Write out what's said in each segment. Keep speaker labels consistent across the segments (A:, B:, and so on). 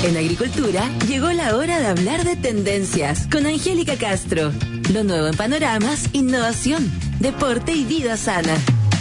A: En Agricultura llegó la hora de hablar de tendencias con Angélica Castro. Lo nuevo en panoramas, innovación, deporte y vida sana.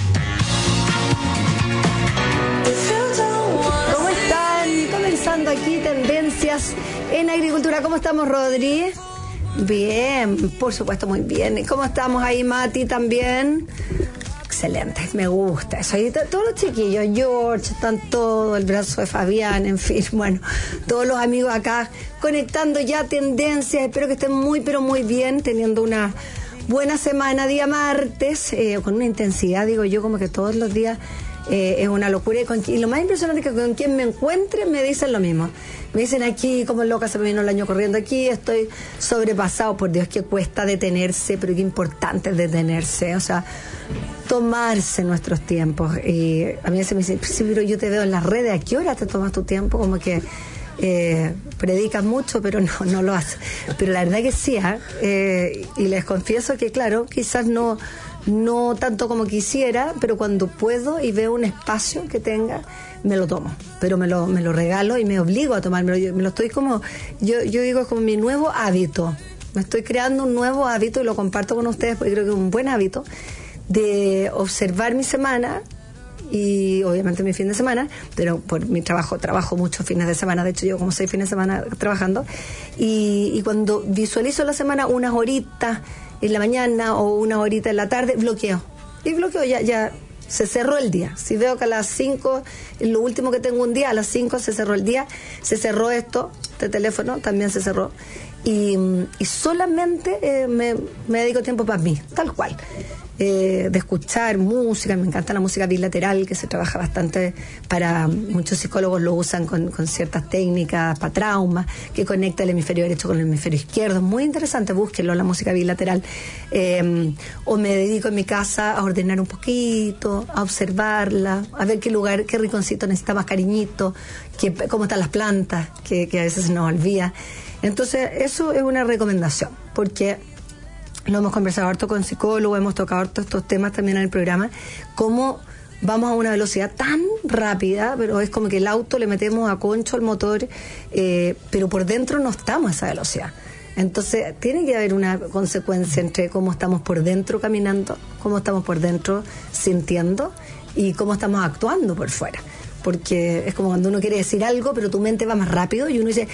B: ¿Cómo están? Comenzando aquí tendencias en Agricultura. ¿Cómo estamos, Rodri? Bien, por supuesto, muy bien. ¿Cómo estamos ahí, Mati, también? Excelente, me gusta eso. Y todos los chiquillos, George, están todos, el brazo de Fabián, en fin, bueno, todos los amigos acá conectando ya tendencias. Espero que estén muy, pero muy bien, teniendo una buena semana, día martes, con una intensidad, digo yo, como que todos los días es una locura. Y lo más impresionante es que con quien me encuentre me dicen lo mismo. Me dicen aquí, como loca, se me vino el año corriendo aquí, estoy sobrepasado. Por Dios, que cuesta detenerse, pero qué importante es detenerse, o sea, tomarse nuestros tiempos. Y a mí se me dice, sí, pero yo te veo en las redes, ¿a qué hora te tomas tu tiempo? Como que predicas mucho, pero no lo haces. Pero la verdad que sí, y les confieso que, claro, quizás no tanto como quisiera, pero cuando puedo y veo un espacio que tenga, me lo tomo, pero me lo regalo y me obligo a tomármelo. Me lo estoy como, yo digo, es como mi nuevo hábito. Me estoy creando un nuevo hábito y lo comparto con ustedes porque creo que es un buen hábito de observar mi semana y obviamente mi fin de semana, pero por mi trabajo muchos fines de semana, de hecho llevo como 6 fines de semana trabajando, y cuando visualizo la semana unas horitas en la mañana o una horita en la tarde, bloqueo, ya se cerró el día. Si veo que a las 5, lo último que tengo un día, a las 5 se cerró el día, se cerró esto, este teléfono también se cerró, y solamente me dedico tiempo para mí, tal cual. De escuchar música, me encanta la música bilateral, que se trabaja bastante, para muchos psicólogos lo usan con ciertas técnicas para trauma, que conecta el hemisferio derecho con el hemisferio izquierdo, es muy interesante, búsquenlo, la música bilateral. O me dedico en mi casa a ordenar un poquito, a observarla, a ver qué lugar, qué rinconcito necesita más cariñito, cómo están las plantas, que a veces se nos olvida. Entonces eso es una recomendación, porque lo hemos conversado harto con psicólogos, hemos tocado harto estos temas también en el programa, cómo vamos a una velocidad tan rápida, pero es como que el auto le metemos a concho al motor, pero por dentro no estamos a esa velocidad. Entonces tiene que haber una consecuencia entre cómo estamos por dentro caminando, cómo estamos por dentro sintiendo y cómo estamos actuando por fuera. Porque es como cuando uno quiere decir algo, pero tu mente va más rápido y uno dice,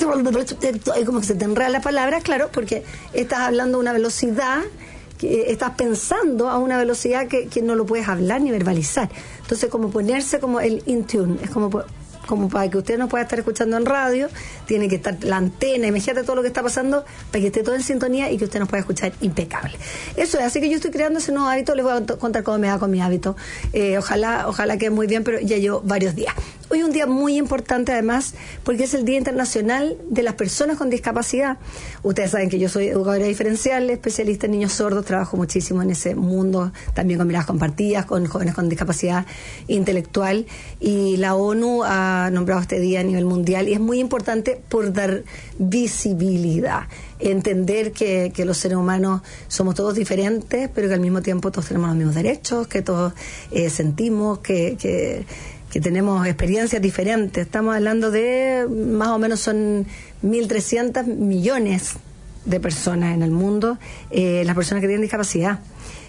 B: es como que se te enredan las palabras, claro, porque estás hablando a una velocidad, que estás pensando a una velocidad que no lo puedes hablar ni verbalizar. Entonces, como ponerse como el in tune, es como para que usted nos pueda estar escuchando en radio, tiene que estar la antena, imagínate todo lo que está pasando, para que esté todo en sintonía y que usted nos pueda escuchar impecable. Eso es, así que yo estoy creando ese nuevo hábito, les voy a contar cómo me da con mi hábito. Ojalá quede muy bien, pero ya llevo varios días. Hoy es un día muy importante además, porque es el Día Internacional de las Personas con Discapacidad. Ustedes saben que yo soy educadora diferencial, especialista en niños sordos, trabajo muchísimo en ese mundo, también con miradas compartidas, con jóvenes con discapacidad intelectual, y la ONU ha nombrado este día a nivel mundial, y es muy importante por dar visibilidad, entender que los seres humanos somos todos diferentes, pero que al mismo tiempo todos tenemos los mismos derechos, que todos sentimos, que tenemos experiencias diferentes. Estamos hablando de más o menos son 1.300 millones de personas en el mundo, las personas que tienen discapacidad.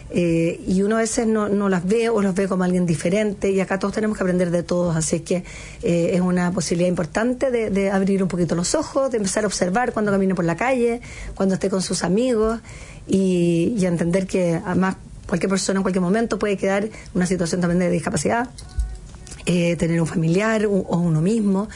B: Y uno a veces no las ve o los ve como alguien diferente, y acá todos tenemos que aprender de todos, así que es una posibilidad importante de abrir un poquito los ojos, de empezar a observar cuando camine por la calle, cuando esté con sus amigos, y entender que además cualquier persona en cualquier momento puede quedar en una situación también de discapacidad, tener un familiar o uno mismo.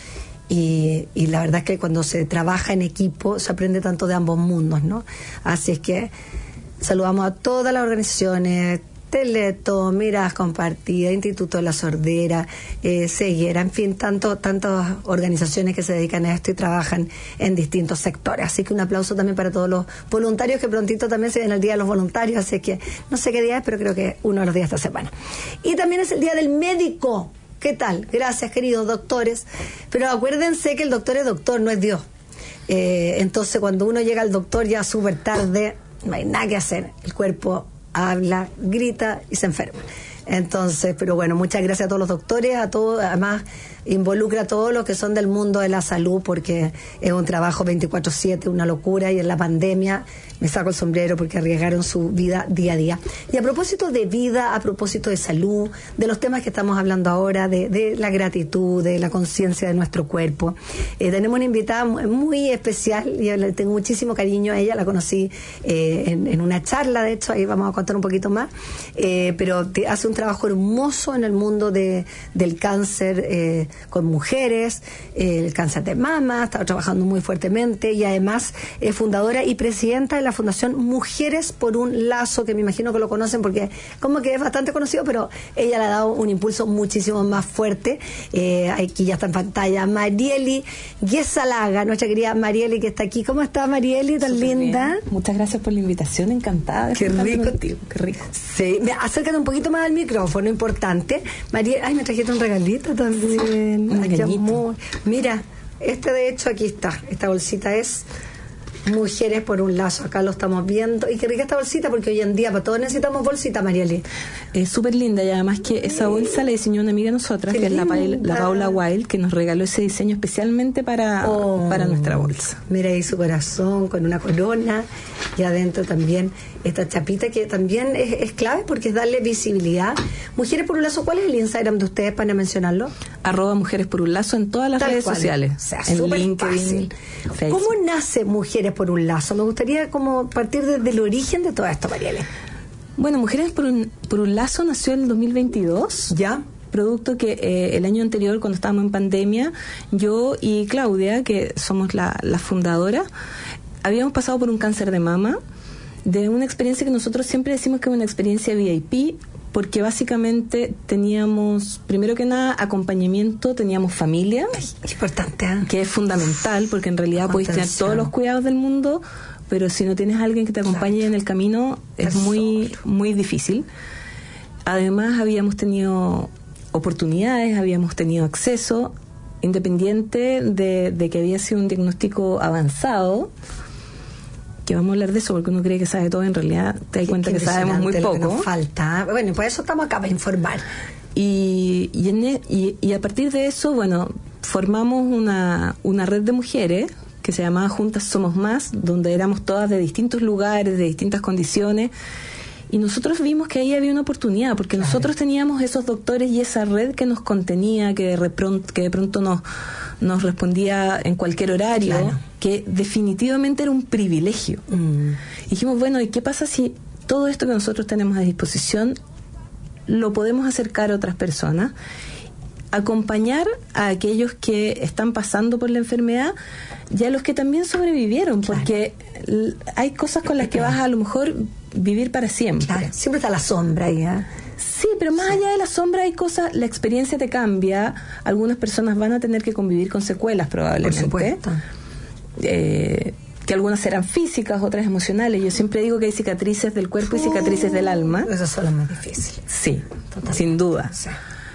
B: Y la verdad es que cuando se trabaja en equipo se aprende tanto de ambos mundos, ¿no? Así es que saludamos a todas las organizaciones, Teleto, Miradas Compartidas, Instituto de la Sordera, Ceguera, en fin, tantas organizaciones que se dedican a esto y trabajan en distintos sectores. Así que un aplauso también para todos los voluntarios, que prontito también se viene el Día de los Voluntarios, así que no sé qué día es, pero creo que uno de los días de esta semana. Y también es el Día del Médico. ¿Qué tal? Gracias, queridos doctores. Pero acuérdense que el doctor es doctor, no es Dios. Entonces, cuando uno llega al doctor ya súper tarde, no hay nada que hacer. El cuerpo habla, grita y se enferma. Entonces, pero bueno, muchas gracias a todos los doctores, a todos, además involucra a todos los que son del mundo de la salud, porque es un trabajo 24/7, una locura, y en la pandemia me saco el sombrero porque arriesgaron su vida día a día. Y a propósito de vida, a propósito de salud, de los temas que estamos hablando ahora, de la gratitud, de la conciencia de nuestro cuerpo, tenemos una invitada muy especial. Yo le tengo muchísimo cariño a ella, la conocí en una charla, de hecho, ahí vamos a contar un poquito más, pero hace un trabajo hermoso en el mundo del cáncer con mujeres, el cáncer de mama, está trabajando muy fuertemente, y además es fundadora y presidenta de la Fundación Mujeres por un Lazo, que me imagino que lo conocen porque como que es bastante conocido, pero ella le ha dado un impulso muchísimo más fuerte. Aquí ya está en pantalla Marieli Guesalaga, nuestra querida Marieli, que está aquí. ¿Cómo está, Marieli? Tan
C: Súper
B: linda.
C: Bien. Muchas gracias por la invitación, encantada de
B: Qué
C: estar
B: rico.
C: contigo. Qué rico.
B: Sí, acércate un poquito más al micrófono, importante. Marieli, ay, me trajiste un regalito también.
C: Un
B: Ay, qué
C: regalito.
B: amor. Mira, de hecho aquí está. Esta bolsita es Mujeres por un Lazo. Acá lo estamos viendo. Y qué rica esta bolsita, porque hoy en día para todos necesitamos bolsita, Marieli.
C: Es súper linda, y además que esa bolsa la diseñó una amiga de nosotras,
B: Qué
C: que es la
B: linda.
C: Paula Wild, que nos regaló ese diseño especialmente para nuestra bolsa.
B: Mira ahí su corazón con una corona, y adentro también esta chapita que también es clave porque es darle visibilidad. Mujeres por un Lazo, ¿cuál es el Instagram de ustedes para mencionarlo?
C: @Mujeres por un Lazo en todas las
B: Tal
C: redes
B: cual.
C: sociales,
B: O sea,
C: en
B: súper
C: LinkedIn,
B: fácil.
C: Facebook.
B: ¿Cómo nace Mujeres por un Lazo? Me gustaría como partir desde el origen de todo esto, Marieli.
C: Bueno, Mujeres por un Lazo nació en el 2022.
B: ¿Ya?
C: Producto que el año anterior, cuando estábamos en pandemia, yo y Claudia, que somos la fundadora, habíamos pasado por un cáncer de mama, de una experiencia que nosotros siempre decimos que es una experiencia VIP, porque básicamente teníamos, primero que nada, acompañamiento, teníamos familia,
B: Es importante, ¿eh?
C: que es fundamental, porque en realidad podéis tener todos los cuidados del mundo, pero si no tienes a alguien que te acompañe en el camino, es muy, muy difícil. Además, habíamos tenido oportunidades, habíamos tenido acceso, independiente de que había sido un diagnóstico avanzado, que vamos a hablar de eso porque uno cree que sabe todo, en realidad te das cuenta que sabemos muy
B: Impresionante lo que
C: poco.
B: nos falta. Bueno, por eso estamos acá, para informar.
C: Y a partir de eso, bueno, formamos una red de mujeres que se llamaba Juntas Somos Más, donde éramos todas de distintos lugares, de distintas condiciones, y nosotros vimos que ahí había una oportunidad, porque nosotros teníamos esos doctores y esa red que nos contenía, que de pronto nos respondía en cualquier horario, que definitivamente era un privilegio. Dijimos, bueno, ¿y qué pasa si todo esto que nosotros tenemos a disposición lo podemos acercar a otras personas? Acompañar a aquellos que están pasando por la enfermedad y a los que también sobrevivieron, porque hay cosas con las que vas a lo mejor vivir para siempre.
B: Claro, siempre está la sombra ahí, ¿eh?
C: Sí, pero más allá de la sombra hay cosas, la experiencia te cambia, algunas personas van a tener que convivir con secuelas probablemente.
B: Por supuesto.
C: Que algunas serán físicas, otras emocionales. Yo siempre digo que hay cicatrices del cuerpo y cicatrices del alma.
B: Esas son las más difíciles.
C: Sí,
B: Totalmente.
C: sin duda.
B: Sí.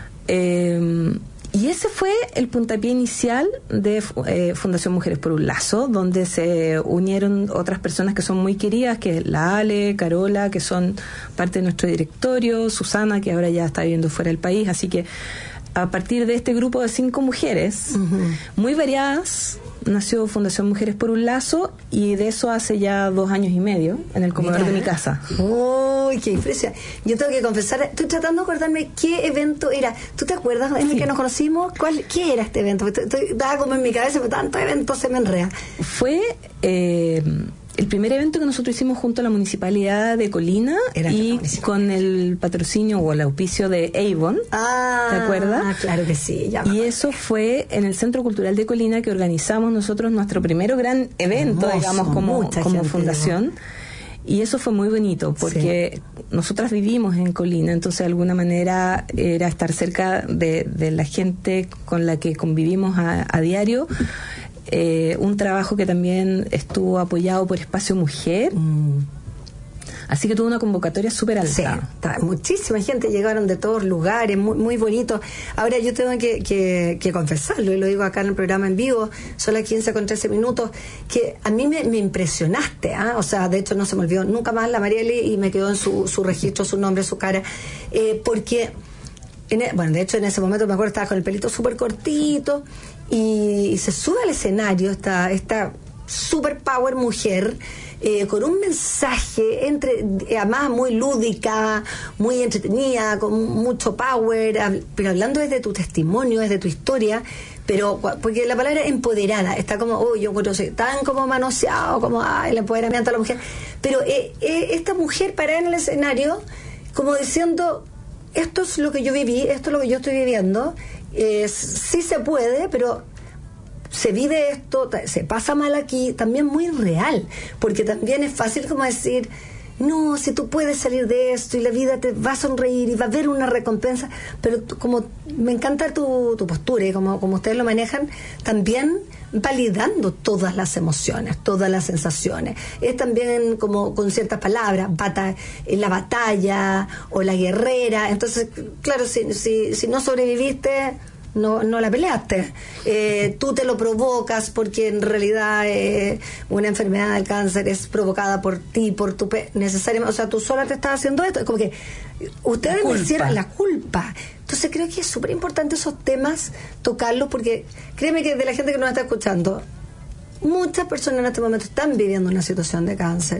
C: Y ese fue el puntapié inicial de Fundación Mujeres por un Lazo, donde se unieron otras personas que son muy queridas, que es la Ale, Carola, que son parte de nuestro directorio, Susana, que ahora ya está viviendo fuera del país. Así que a partir de este grupo de 5 mujeres, muy variadas, nació Fundación Mujeres por un Lazo, y de eso hace ya 2 años y medio, en el comedor de mi casa.
B: ¡Uy, qué impresión! Yo tengo que confesar, estoy tratando de acordarme qué evento era. ¿Tú te acuerdas en el que nos conocimos? ¿Qué era este evento? Estaba como en mi cabeza, pero tantos eventos se me enredan.
C: Fue el primer evento que nosotros hicimos junto a la Municipalidad de Colina y con el patrocinio o el auspicio de Avon.
B: ¿Te
C: acuerdas?
B: Claro que sí. Ya
C: y eso fue en el Centro Cultural de Colina, que organizamos nosotros nuestro primero gran evento,
B: hermoso,
C: digamos, como fundación.
B: Llegó.
C: Y eso fue muy bonito, porque nosotras vivimos en Colina, entonces de alguna manera era estar cerca de la gente con la que convivimos a diario. Un trabajo que también estuvo apoyado por Espacio Mujer. Así que tuvo una convocatoria súper alta.
B: Sí, muchísima gente, llegaron de todos lugares, muy, muy bonito. Ahora yo tengo que confesarlo, y lo digo acá en el programa en vivo, son las 15:13, que a mí me impresionaste, ¿eh? O sea, de hecho no se me olvidó nunca más la Marieli, y me quedó en su registro, su nombre, su cara, porque bueno, de hecho en ese momento me acuerdo estaba con el pelito súper cortito y se sube al escenario esta super power mujer con un mensaje además muy lúdica, muy entretenida, con mucho power, pero hablando desde tu testimonio, desde tu historia, pero porque la palabra empoderada está como, yo encuentro tan como manoseado, como el empoderamiento de la mujer, pero esta mujer parada en el escenario como diciendo, esto es lo que yo viví, esto es lo que yo estoy viviendo, sí se puede, pero se vive esto, se pasa mal aquí, también muy real, porque también es fácil como decir, no, si tú puedes salir de esto y la vida te va a sonreír y va a haber una recompensa, pero como me encanta tu postura y como ustedes lo manejan, también validando todas las emociones, todas las sensaciones. Es también como con ciertas palabras, la batalla o la guerrera. Entonces, claro, si no sobreviviste, no la peleaste. Tú te lo provocas porque en realidad una enfermedad del cáncer es provocada por ti, por tu necesariamente, o sea, tú sola te estás haciendo esto. Es como que ustedes me hicieron la culpa. Entonces creo que es súper importante esos temas tocarlos, porque créeme que de la gente que nos está escuchando, muchas personas en este momento están viviendo una situación de cáncer,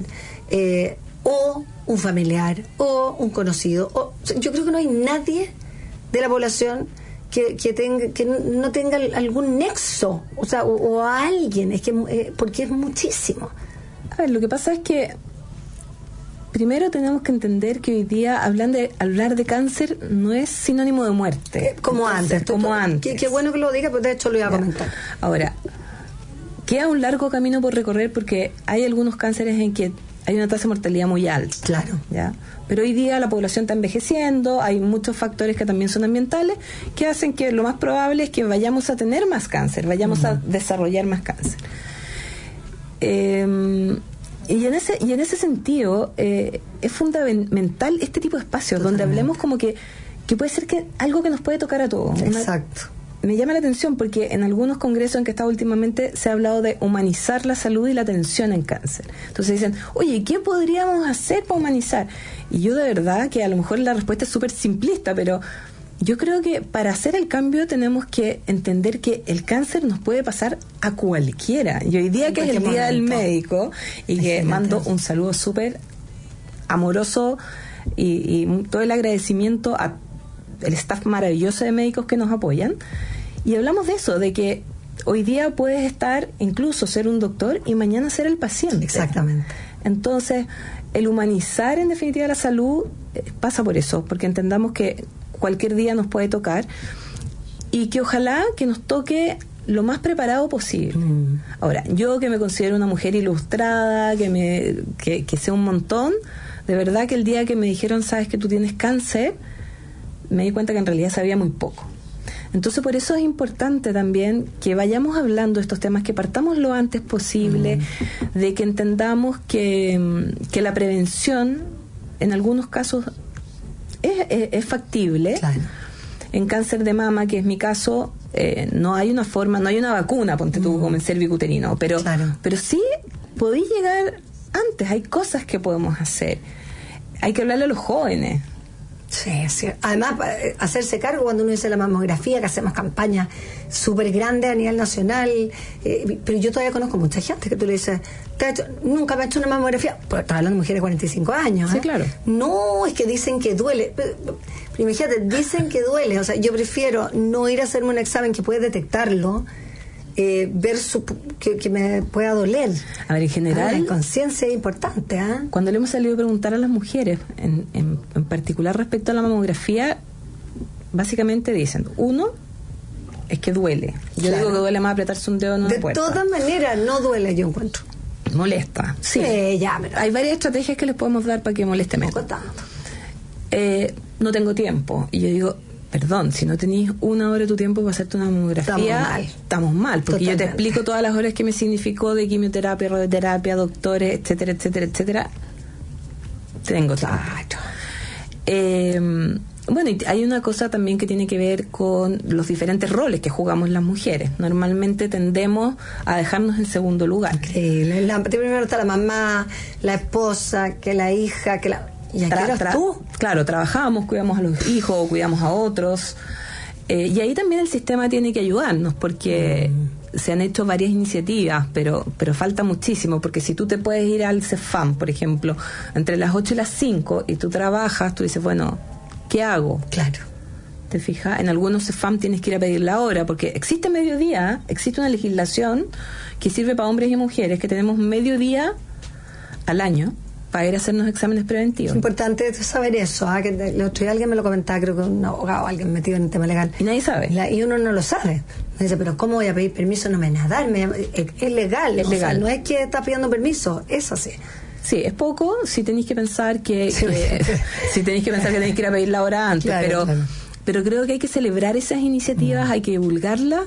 B: o un familiar o un conocido, yo creo que no hay nadie de la población que no tenga algún nexo, o sea, o a alguien, porque es muchísimo.
C: A ver, lo que pasa es que primero tenemos que entender que hoy día hablar de cáncer no es sinónimo de muerte.
B: Como antes. Qué bueno que lo diga, pues de hecho lo iba a comentar.
C: Ahora, queda un largo camino por recorrer porque hay algunos cánceres en que hay una tasa de mortalidad muy alta.
B: Claro.
C: ¿Ya? Pero hoy día la población está envejeciendo, hay muchos factores que también son ambientales que hacen que lo más probable es que vayamos a tener más cáncer, vayamos a desarrollar más cáncer. Y en ese sentido es fundamental este tipo de espacios donde hablemos como que puede ser que algo que nos puede tocar a todos.
B: Exacto.
C: Me llama la atención porque en algunos congresos en que he estado últimamente se ha hablado de humanizar la salud y la atención en cáncer. Entonces dicen, oye, ¿qué podríamos hacer para humanizar? Y yo de verdad que a lo mejor la respuesta es súper simplista, pero yo creo que para hacer el cambio tenemos que entender que el cáncer nos puede pasar a cualquiera. Y hoy día que es el Día del Médico y que mando un saludo súper amoroso y todo el agradecimiento a el staff maravilloso de médicos que nos apoyan, y hablamos de eso, de que hoy día puedes estar, incluso ser un doctor y mañana ser el paciente.
B: Exactamente.
C: Entonces, el humanizar en definitiva la salud pasa por eso, porque entendamos que cualquier día nos puede tocar y que ojalá que nos toque lo más preparado posible. Ahora, yo que me considero una mujer ilustrada, que sé un montón, de verdad que el día que me dijeron, sabes que tú tienes cáncer, me di cuenta que en realidad sabía muy poco. Entonces por eso es importante también que vayamos hablando de estos temas, que partamos lo antes posible, de que entendamos que la prevención en algunos casos es factible.
B: Claro.
C: En cáncer de mama, que es mi caso, no hay una forma, no hay una vacuna, ponte tú, como en cervicuterino, pero sí podéis llegar antes, hay cosas que podemos hacer. Hay que hablarle a los jóvenes.
B: Sí. Además, hacerse cargo cuando uno dice la mamografía, que hacemos campañas súper grandes a nivel nacional, pero yo todavía conozco mucha gente que tú le dices, nunca me ha hecho una mamografía, pero estás hablando de mujeres de 45 años.
C: Sí, claro.
B: No, es que dicen que duele. Pero imagínate, dicen que duele. O sea, yo prefiero no ir a hacerme un examen que puede detectarlo, ver que me pueda doler.
C: A ver, en general,
B: la conciencia es importante.
C: Cuando le hemos salido a preguntar a las mujeres, en particular respecto a la mamografía, básicamente dicen, uno, es que duele. Yo digo que duele más apretarse un dedo en una puerta.
B: De todas maneras, no duele, yo encuentro.
C: Molesta, sí.
B: Pero
C: hay varias estrategias que les podemos dar para que moleste menos. No tengo tiempo. Y yo digo, perdón, si no tenéis una hora de tu tiempo para hacerte una mamografía, estamos mal, porque yo te explico todas las horas que me significó de quimioterapia, radioterapia, doctores, etcétera, etcétera, etcétera. Tengo tiempo. Bueno, y hay una cosa también que tiene que ver con los diferentes roles que jugamos las mujeres. Normalmente tendemos a dejarnos en segundo lugar.
B: Primero está la mamá, la esposa, que la hija, ¿Y a qué eras tú?
C: Claro, trabajamos, cuidamos a los hijos, cuidamos a otros. Y ahí también el sistema tiene que ayudarnos, porque se han hecho varias iniciativas, pero falta muchísimo, porque si tú te puedes ir al CEFAM, por ejemplo, entre las 8 y las 5, y tú trabajas, tú dices, bueno, ¿qué hago?
B: Claro.
C: ¿Te fijas? En algunos CEFAM tienes que ir a pedir la hora, porque existe mediodía, existe una legislación que sirve para hombres y mujeres, que tenemos mediodía al año para ir a hacernos exámenes preventivos.
B: Es importante saber eso, que el otro día alguien me lo comentaba, creo que un abogado, alguien metido en el tema legal.
C: Y nadie sabe.
B: Y uno no lo sabe. Me dice, pero ¿cómo voy a pedir permiso? No me nadar, es legal.
C: Es legal.
B: Sea, no es que está pidiendo permiso, es así.
C: Sí, es poco si tenéis que pensar que si tenéis que ir a pedir la hora antes, claro. Pero creo que hay que celebrar esas iniciativas, hay que divulgarlas.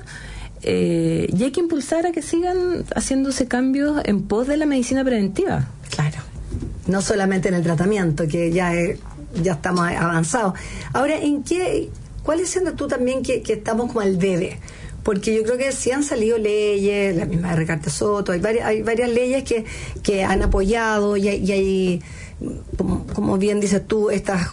C: Y hay que impulsar a que sigan haciéndose cambios en pos de la medicina preventiva.
B: Claro, no solamente en el tratamiento, que ya estamos avanzados. Ahora, ¿cuál es siendo tú también que estamos como al debe? Porque yo creo que sí han salido leyes, la misma de Ricardo Soto, hay varias leyes que han apoyado y hay, como bien dices tú, estas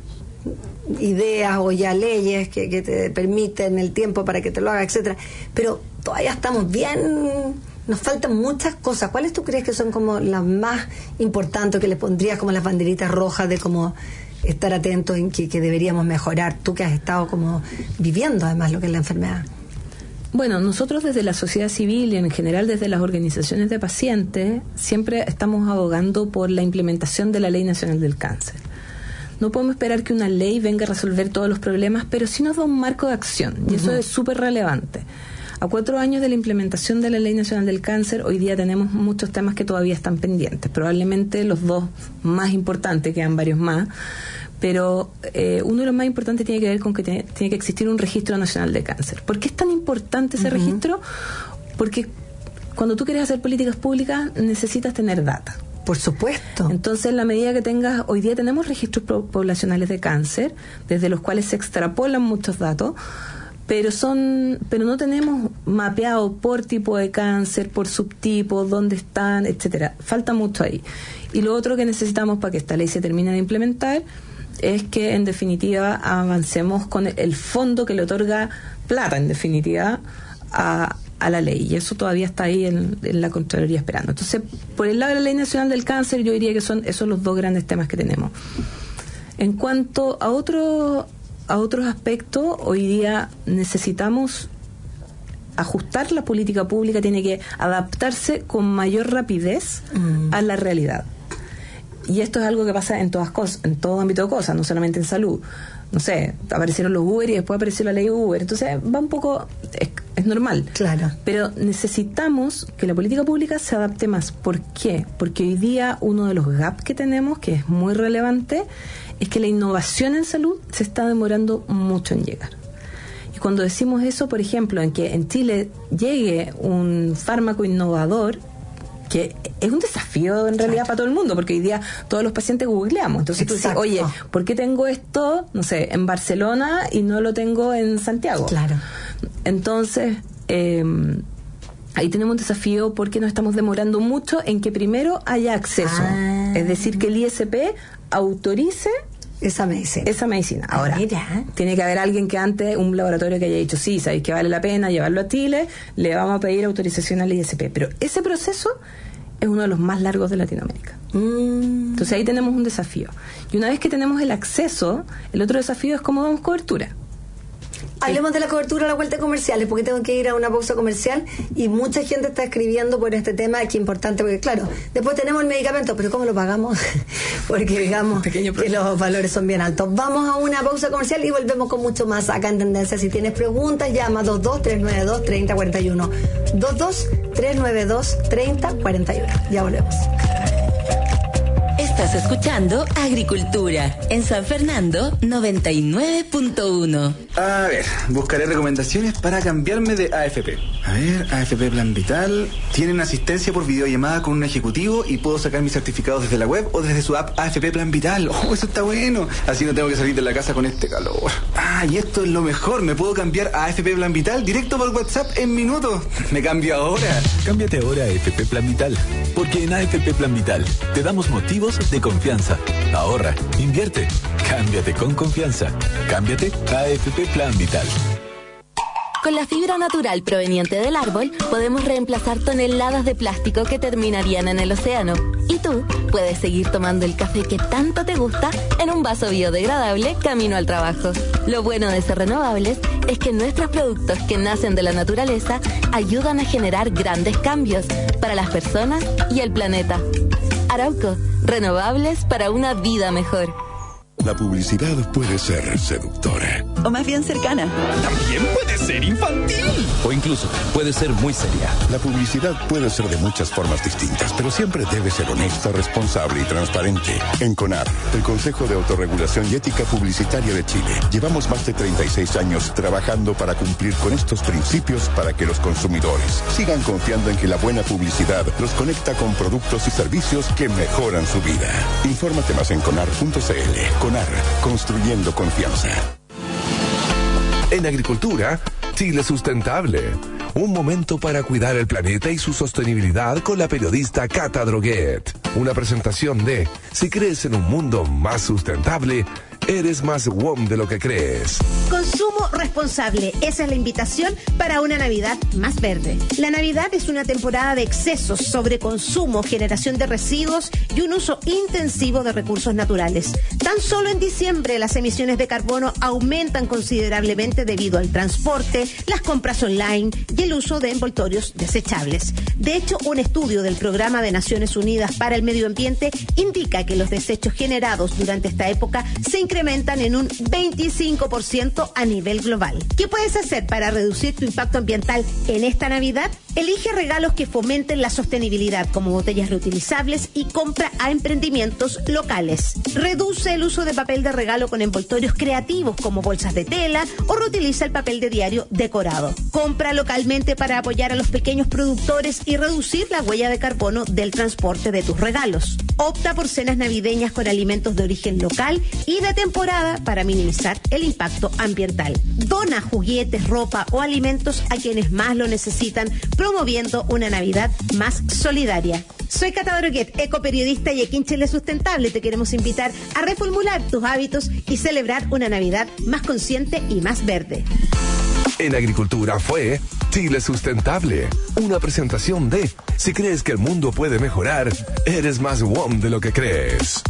B: ideas o ya leyes que te permiten el tiempo para que te lo haga, etcétera. Pero todavía estamos bien, nos faltan muchas cosas. ¿Cuáles tú crees que son como las más importantes, que le pondrías como las banderitas rojas de cómo estar atentos en que deberíamos mejorar? Tú que has estado como viviendo además lo que es la enfermedad.
C: Bueno, nosotros desde la sociedad civil y en general desde las organizaciones de pacientes siempre estamos abogando por la implementación de la Ley Nacional del Cáncer. No podemos esperar que una ley venga a resolver todos los problemas, pero sí nos da un marco de acción, y eso es súper relevante. A 4 años de la implementación de la Ley Nacional del Cáncer, hoy día tenemos muchos temas que todavía están pendientes. Probablemente los 2 más importantes, quedan varios más, pero uno de los más importantes tiene que ver con que tiene que existir un registro nacional de cáncer. ¿Por qué es tan importante ese registro? Porque cuando tú quieres hacer políticas públicas necesitas tener data.
B: Por supuesto.
C: Entonces, en la medida que tengas, hoy día tenemos registros poblacionales de cáncer, desde los cuales se extrapolan muchos datos, pero no tenemos mapeado por tipo de cáncer, por subtipo, dónde están, etcétera. Falta mucho ahí. Y lo otro que necesitamos para que esta ley se termine de implementar es que, en definitiva, avancemos con el fondo que le otorga plata, en definitiva, a la ley, y eso todavía está ahí en la Contraloría esperando. Entonces, por el lado de la Ley Nacional del Cáncer, yo diría que son esos los 2 grandes temas que tenemos. En cuanto a otros aspectos, hoy día necesitamos ajustar la política pública, tiene que adaptarse con mayor rapidez a la realidad. Y esto es algo que pasa en todas cosas, en todo ámbito de cosas, no solamente en salud. No sé, aparecieron los Uber y después apareció la ley Uber. Entonces va un poco, es normal.
B: Claro.
C: Pero necesitamos que la política pública se adapte más. ¿Por qué? Porque hoy día uno de los gaps que tenemos, que es muy relevante, es que la innovación en salud se está demorando mucho en llegar. Y cuando decimos eso, por ejemplo, en que en Chile llegue un fármaco innovador, que es un desafío en realidad para todo el mundo, porque hoy día todos los pacientes googleamos. Entonces tú dices, oye, ¿por qué tengo esto, no sé, en Barcelona y no lo tengo en Santiago?
B: Claro.
C: Entonces, ahí tenemos un desafío porque nos estamos demorando mucho en que primero haya acceso. Es decir, que el ISP autorice
B: esa medicina.
C: Ahora, tiene que haber alguien que antes, un laboratorio que haya dicho, sí, sabéis que vale la pena llevarlo a Chile, le vamos a pedir autorización al ISP. Pero ese proceso es uno de los más largos de Latinoamérica. Entonces ahí tenemos un desafío. Y una vez que tenemos el acceso, el otro desafío es cómo damos cobertura.
B: Hablemos de la cobertura a la vuelta de comerciales, porque tengo que ir a una pausa comercial y mucha gente está escribiendo por este tema, que es importante, porque claro, después tenemos el medicamento, pero ¿cómo lo pagamos? Porque digamos que los valores son bien altos. Vamos a una pausa comercial y volvemos con mucho más acá en Tendencia. Si tienes preguntas, llama 22-392-3041. 22-392-3041. Ya volvemos.
A: Estás escuchando Agricultura en San Fernando 99.1.
D: A ver, buscaré recomendaciones para cambiarme de AFP. A ver, AFP Plan Vital. Tienen asistencia por videollamada con un ejecutivo y puedo sacar mis certificados desde la web o desde su app AFP Plan Vital. Oh, eso está bueno. Así no tengo que salir de la casa con este calor. Ah, y esto es lo mejor. Me puedo cambiar a AFP Plan Vital directo por WhatsApp en minutos. Me cambio ahora.
E: Cámbiate ahora a AFP Plan Vital. Porque en AFP Plan Vital te damos motivos de confianza. Ahorra, invierte, cámbiate con confianza. Cámbiate a AFP Plan Vital.
A: Con la fibra natural proveniente del árbol, podemos reemplazar toneladas de plástico que terminarían en el océano. Y tú puedes seguir tomando el café que tanto te gusta en un vaso biodegradable camino al trabajo. Lo bueno de ser renovables es que nuestros productos que nacen de la naturaleza ayudan a generar grandes cambios para las personas y el planeta. Arauco, renovables para una vida mejor.
F: La publicidad puede ser seductora.
G: O más bien cercana.
H: También puede ser infantil.
E: O incluso puede ser muy seria.
F: La publicidad puede ser de muchas formas distintas, pero siempre debe ser honesta, responsable y transparente. En CONAR, el Consejo de Autorregulación y Ética Publicitaria de Chile, llevamos más de 36 años trabajando para cumplir con estos principios para que los consumidores sigan confiando en que la buena publicidad los conecta con productos y servicios que mejoran su vida. Infórmate más en conar.cl. CONAR, construyendo confianza.
I: En agricultura, Chile Sustentable. Un momento para cuidar el planeta y su sostenibilidad con la periodista Cata Droguet. Una presentación de Si crees en un mundo más sustentable, eres más WOM de lo que crees.
J: Consumo responsable. Esa es la invitación para una Navidad más verde. La Navidad es una temporada de excesos, sobreconsumo, generación de residuos y un uso intensivo de recursos naturales. Tan solo en diciembre las emisiones de carbono aumentan considerablemente debido al transporte, las compras online y el uso de envoltorios desechables. De hecho, un estudio del Programa de Naciones Unidas para el Medio Ambiente indica que los desechos generados durante esta época se incrementan en un 25% a nivel global. ¿Qué puedes hacer para reducir tu impacto ambiental en esta Navidad? Elige regalos que fomenten la sostenibilidad, como botellas reutilizables, y compra a emprendimientos locales. Reduce el uso de papel de regalo con envoltorios creativos como bolsas de tela o reutiliza el papel de diario decorado. Compra localmente para apoyar a los pequeños productores y reducir la huella de carbono del transporte de tus regalos. Opta por cenas navideñas con alimentos de origen local y de temporada para minimizar el impacto ambiental. Dona juguetes, ropa o alimentos a quienes más lo necesitan, promoviendo una Navidad más solidaria. Soy Cata Droguet, ecoperiodista y aquí en Chile Sustentable te queremos invitar a reformular tus hábitos y celebrar una Navidad más consciente y más verde.
I: En agricultura fue Chile Sustentable. Una presentación de Si crees que el mundo puede mejorar, eres más WOM de lo que crees.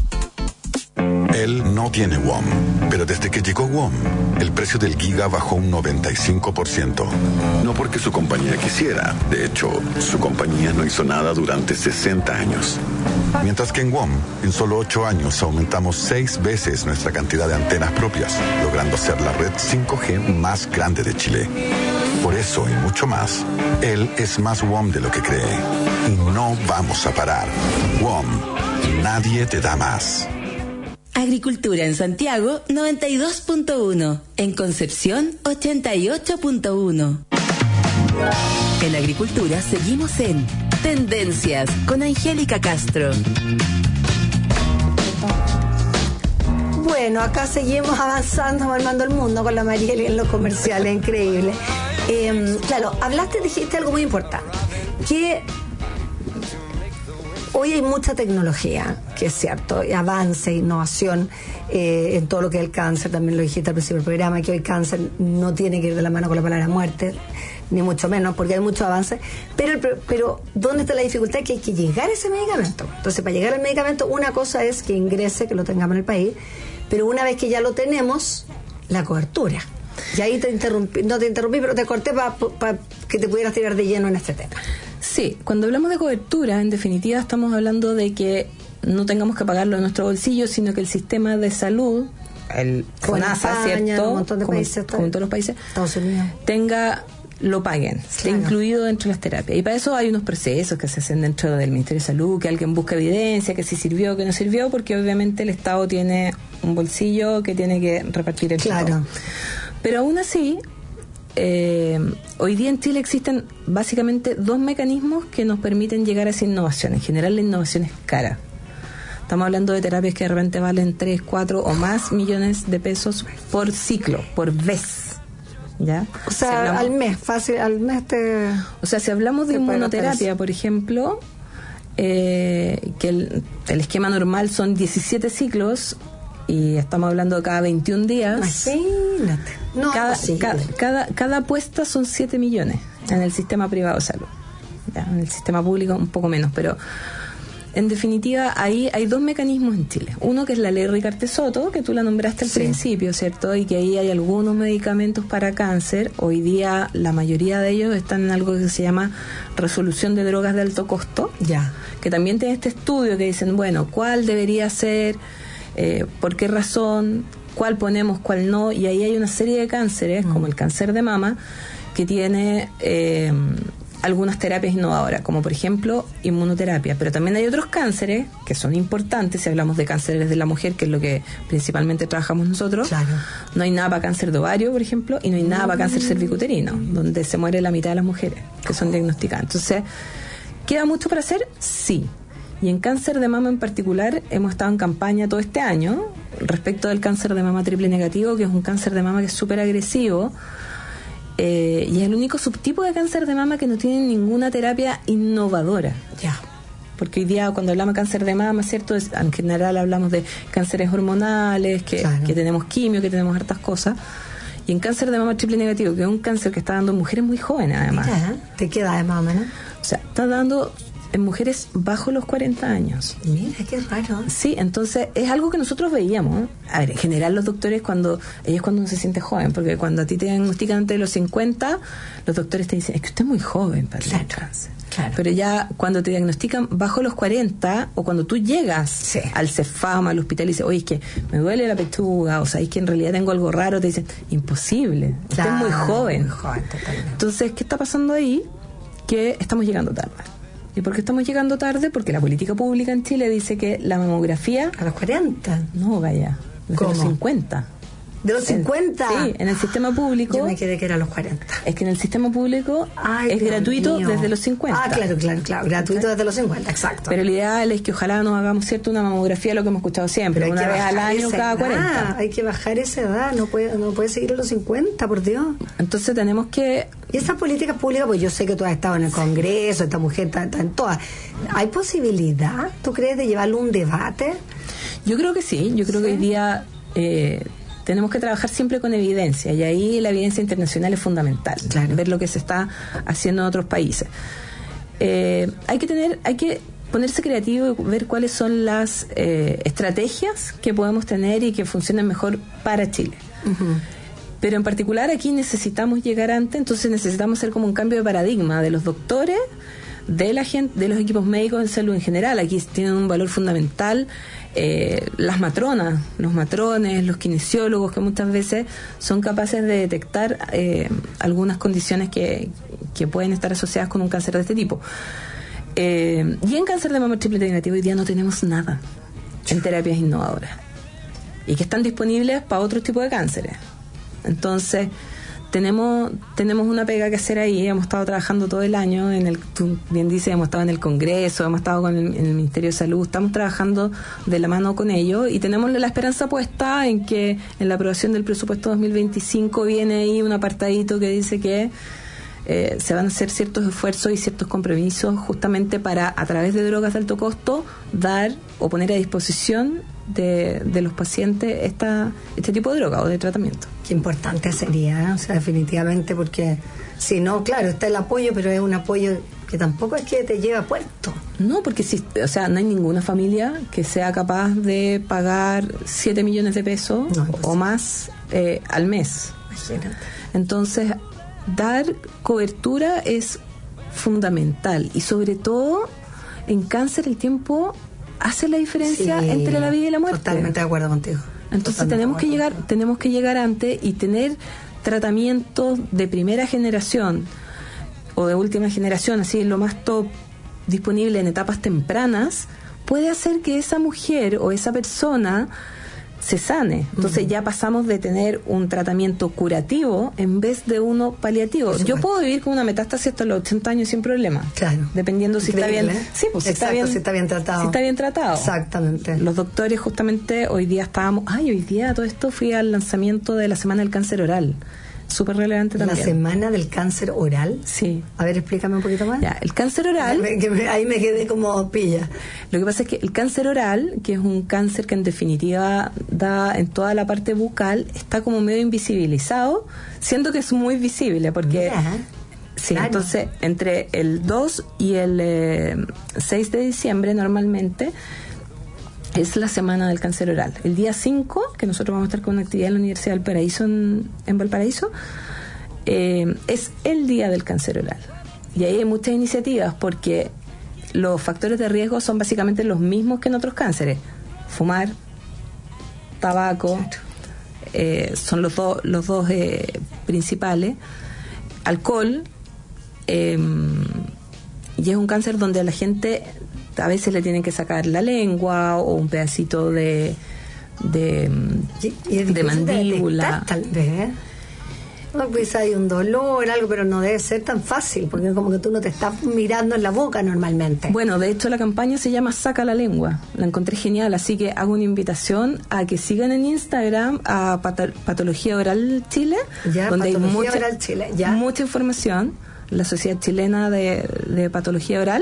F: Él no tiene WOM, pero desde que llegó WOM, el precio del giga bajó un 95%. No porque su compañía quisiera, de hecho, su compañía no hizo nada durante 60 años. Mientras que en WOM, en solo 8 años aumentamos 6 veces nuestra cantidad de antenas propias, logrando ser la red 5G más grande de Chile. Por eso y mucho más, él es más WOM de lo que cree. Y no vamos a parar. WOM, nadie te da más.
A: Agricultura en Santiago 92.1, en Concepción 88.1. En Agricultura seguimos en Tendencias con Angélica Castro.
B: Bueno, acá seguimos avanzando, armando el mundo con la Marieli en los comerciales, increíble. Claro, dijiste algo muy importante, que hoy hay mucha tecnología, que es cierto, avance, innovación en todo lo que es el cáncer, también lo dijiste al principio del programa, que hoy cáncer no tiene que ir de la mano con la palabra muerte, ni mucho menos, porque hay mucho avance, pero ¿dónde está la dificultad? Que hay que llegar a ese medicamento. Entonces, para llegar al medicamento, una cosa es que ingrese, que lo tengamos en el país, pero una vez que ya lo tenemos, la cobertura. Y ahí no te interrumpí, pero te corté para que te pudieras tirar de lleno en este tema.
C: Sí, cuando hablamos de cobertura, en definitiva estamos hablando de que no tengamos que pagarlo en nuestro bolsillo, sino que el sistema de salud, el FONASA, ¿cierto?
B: Un montón de países,
C: como en todos los países,
B: Estados Unidos,
C: lo paguen, esté incluido dentro de las terapias. Y para eso hay unos procesos que se hacen dentro del Ministerio de Salud, que alguien busca evidencia, que si sirvió, que no sirvió, porque obviamente el Estado tiene un bolsillo que tiene que repartir el todo. Pero aún así, hoy día en Chile existen básicamente 2 mecanismos que nos permiten llegar a esa innovación. En general la innovación es cara. Estamos hablando de terapias que de repente valen 3, 4 o más millones de pesos por ciclo, por vez. ¿Ya?
B: O sea, al mes, fácil, al mes te...
C: O sea, si hablamos de inmunoterapia, por ejemplo, que el esquema normal son 17 ciclos y estamos hablando de cada 21 días.
B: Imagínate. No,
C: cada apuesta son 7 millones en el sistema privado de salud. Ya, en el sistema público un poco menos, pero en definitiva ahí hay dos mecanismos en Chile. Uno que es la ley Ricarte Soto, que tú la nombraste al principio, ¿cierto? Y que ahí hay algunos medicamentos para cáncer. Hoy día la mayoría de ellos están en algo que se llama resolución de drogas de alto costo, que también tiene este estudio que dicen, bueno, ¿cuál debería ser? ¿Por qué razón? ¿Cuál ponemos, cuál no? Y ahí hay una serie de cánceres, como el cáncer de mama, que tiene algunas terapias innovadoras, como por ejemplo inmunoterapia, pero también hay otros cánceres que son importantes. Si hablamos de cánceres de la mujer, que es lo que principalmente trabajamos nosotros, no hay nada para cáncer de ovario, por ejemplo, y no hay nada para cáncer cervicuterino, donde se muere la mitad de las mujeres que son diagnosticadas. Entonces, ¿queda mucho para hacer? Sí. Y en cáncer de mama en particular hemos estado en campaña todo este año respecto del cáncer de mama triple negativo, que es un cáncer de mama que es súper agresivo, y es el único subtipo de cáncer de mama que no tiene ninguna terapia innovadora. Porque hoy día cuando hablamos de cáncer de mama, ¿cierto? En general hablamos de cánceres hormonales, que tenemos quimio, que tenemos hartas cosas. Y en cáncer de mama triple negativo, que es un cáncer que está dando en mujeres muy jóvenes además.
B: ¿Te queda de mama, no?
C: O sea, está dando en mujeres bajo los 40 años.
B: Mira, qué raro.
C: Sí, entonces es algo que nosotros veíamos. A ver, en general los doctores cuando uno se siente joven, porque cuando a ti te diagnostican antes de los 50, los doctores te dicen, es que usted es muy joven para el cáncer. Pero ya cuando te diagnostican bajo los 40, o cuando tú llegas al Cefam, al hospital, y dices, oye, es que me duele la pechuga, o sea, es que en realidad tengo algo raro, te dicen, imposible, usted es muy joven. Entonces, ¿qué está pasando ahí? Que estamos llegando tarde. ¿Y por qué estamos llegando tarde? Porque la política pública en Chile dice que la mamografía...
B: ¿A los 40?
C: No, vaya, desde los 50.
B: ¿De los 50?
C: Sí, en el sistema público...
B: Yo me quedé que era a los 40.
C: Es que en el sistema público es gratuito desde los 50.
B: Claro, gratuito desde los 50, exacto.
C: Pero el ideal es que ojalá nos hagamos, ¿cierto?, una mamografía, lo que hemos escuchado siempre, una vez al año cada 40.
B: Hay que bajar esa edad, no puede seguir a los 50, por Dios.
C: Entonces tenemos que...
B: Y esas políticas públicas, pues yo sé que tú has estado en el Congreso, esta mujer está en todas. ¿Hay posibilidad, tú crees, de llevarlo a un debate?
C: Yo creo que sí, que hoy día... tenemos que trabajar siempre con evidencia, y ahí la evidencia internacional es fundamental, ver lo que se está haciendo en otros países. Hay que ponerse creativo y ver cuáles son las estrategias que podemos tener y que funcionen mejor para Chile. Pero en particular aquí necesitamos llegar antes, entonces necesitamos hacer como un cambio de paradigma de los doctores, de la gente, de los equipos médicos de salud en general. Aquí tienen un valor fundamental las matronas, los matrones, los kinesiólogos, que muchas veces son capaces de detectar algunas condiciones que pueden estar asociadas con un cáncer de este tipo. Y en cáncer de mama triple negativo hoy día no tenemos nada en terapias innovadoras, y que están disponibles para otros tipos de cánceres. Entonces tenemos una pega que hacer ahí. Hemos estado trabajando todo el año tú bien dices, hemos estado en el Congreso, hemos estado en el Ministerio de Salud, estamos trabajando de la mano con ellos, y tenemos la esperanza puesta en que en la aprobación del presupuesto 2025 viene ahí un apartadito que dice que se van a hacer ciertos esfuerzos y ciertos compromisos justamente para, a través de drogas de alto costo, dar o poner a disposición de los pacientes este tipo de droga o de tratamiento.
B: Qué importante sería, o sea, definitivamente, porque si no, claro, está el apoyo, pero es un apoyo que tampoco es que te lleve a puerto.
C: No, porque no hay ninguna familia que sea capaz de pagar 7 millones de pesos o más al mes.
B: Imagínate.
C: Entonces, dar cobertura es fundamental, y sobre todo en cáncer el tiempo hace la diferencia entre la vida y la muerte.
B: Totalmente de acuerdo contigo.
C: Entonces tenemos que llegar antes y tener tratamientos de primera generación o de última generación, así lo más top disponible en etapas tempranas, puede hacer que esa mujer o esa persona se sane. Entonces ya pasamos de tener un tratamiento curativo en vez de uno paliativo. Yo puedo vivir con una metástasis hasta los 80 años sin problema.
B: Claro.
C: Dependiendo si está bien. Sí, pues si está bien tratado. Si está bien tratado.
B: Exactamente.
C: Los doctores, justamente, hoy día todo esto fui al lanzamiento de la Semana del Cáncer Oral súper relevante también.
B: La semana del cáncer oral.
C: Sí.
B: A ver, explícame un poquito más.
C: Ya, el cáncer oral.
B: Ahí me quedé como pilla.
C: Lo que pasa es que el cáncer oral, que es un cáncer que en definitiva da en toda la parte bucal, está como medio invisibilizado, siendo que es muy visible, porque... Sí, claro. Entonces, entre el 2 y el 6 de diciembre normalmente es la semana del cáncer oral. El día 5, que nosotros vamos a estar con una actividad en la Universidad del Paraíso en Valparaíso, es el día del cáncer oral. Y ahí hay muchas iniciativas porque los factores de riesgo son básicamente los mismos que en otros cánceres. Fumar, tabaco, son los dos principales. Alcohol, y es un cáncer donde a la gente a veces le tienen que sacar la lengua o un pedacito de mandíbula.
B: Tal vez. No, pues hay un dolor, algo, pero no debe ser tan fácil, porque como que tú no te estás mirando en la boca normalmente.
C: Bueno, de hecho la campaña se llama Saca la Lengua. La encontré genial, así que hago una invitación a que sigan en Instagram a Patología Oral Chile,
B: ya,
C: donde hay
B: mucha
C: información, la Sociedad Chilena de Patología Oral.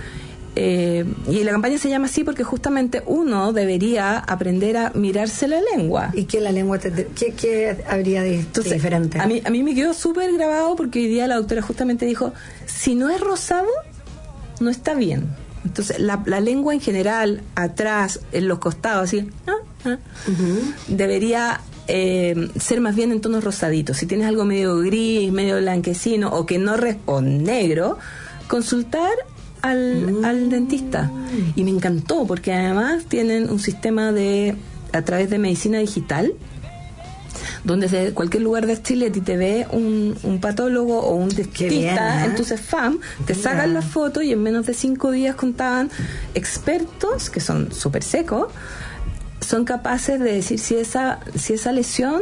C: Y la campaña se llama así porque justamente uno debería aprender a mirarse la lengua.
B: ¿Y qué la lengua qué habría de diferente?
C: A mí me quedó súper grabado porque hoy día la doctora justamente dijo, si no es rosado, no está bien. Entonces la lengua en general, atrás, en los costados, así, debería ser más bien en tonos rosaditos. Si tienes algo medio gris, medio blanquecino o que no o negro, consultar al dentista. Y me encantó porque además tienen un sistema a través de medicina digital, donde desde cualquier lugar de Chile a ti te ve un patólogo o un dentista en tu CEFAM, te sacan la foto y en menos de 5 días contaban expertos que son súper secos, son capaces de decir si esa lesión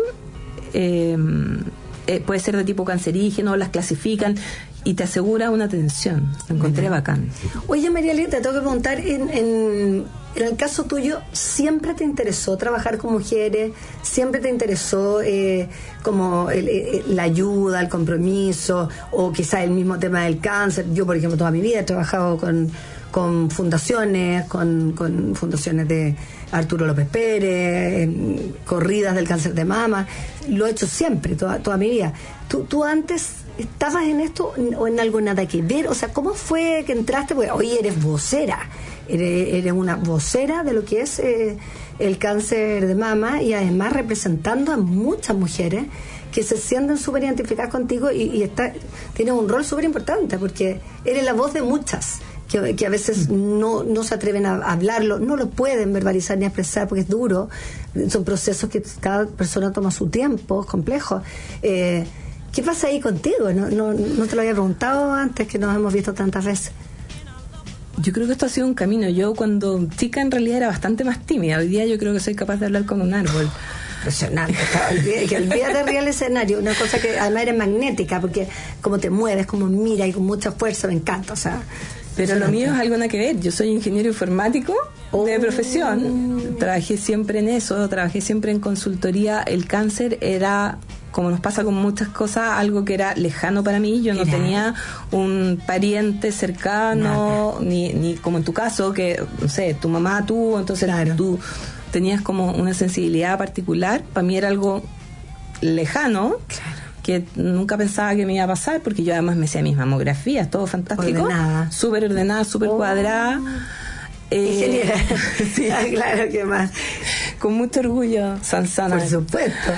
C: puede ser de tipo cancerígeno, las clasifican y te asegura una atención. Lo encontré bacán.
B: Oye, Marialita, te tengo que preguntar, en el caso tuyo, ¿siempre te interesó trabajar con mujeres? ¿Siempre te interesó como la ayuda, el compromiso, o quizás el mismo tema del cáncer? Yo, por ejemplo, toda mi vida he trabajado con fundaciones, con fundaciones de Arturo López Pérez, corridas del cáncer de mama. Lo he hecho siempre, toda mi vida. ¿Tú antes estabas en esto o en algo nada que ver? O sea, ¿cómo fue que entraste? Porque hoy eres vocera, eres una vocera de lo que es el cáncer de mama, y además representando a muchas mujeres que se sienten súper identificadas contigo y tienes un rol súper importante porque eres la voz de muchas que a veces no se atreven a hablarlo, no lo pueden verbalizar ni expresar porque es duro, son procesos que cada persona toma su tiempo, es complejo. ¿Qué pasa ahí contigo? No te lo había preguntado antes, que nos hemos visto tantas veces.
C: Yo creo que esto ha sido un camino. Yo cuando chica en realidad era bastante más tímida. Hoy día yo creo que soy capaz de hablar con un árbol.
B: Impresionante. Olvídate arriba del escenario. Una cosa que además eres magnética, porque como te mueves, como miras y con mucha fuerza, me encanta. O sea,
C: pero lo mío es algo nada que ver. Yo soy ingeniero informático de profesión. Trabajé siempre en eso, trabajé siempre en consultoría. El cáncer era, como nos pasa con muchas cosas, algo que era lejano para mí. Yo no tenía un pariente cercano, ni como en tu caso, que, no sé, tu mamá tuvo, entonces tú tenías como una sensibilidad particular. Para mí era algo lejano, que nunca pensaba que me iba a pasar, porque yo además me hacía mis mamografías, todo fantástico, súper ordenada, súper cuadrada.
B: Ingeniera.
C: Sí.
B: Claro, ¿qué más?
C: Con mucho orgullo, Sansana.
B: Por supuesto.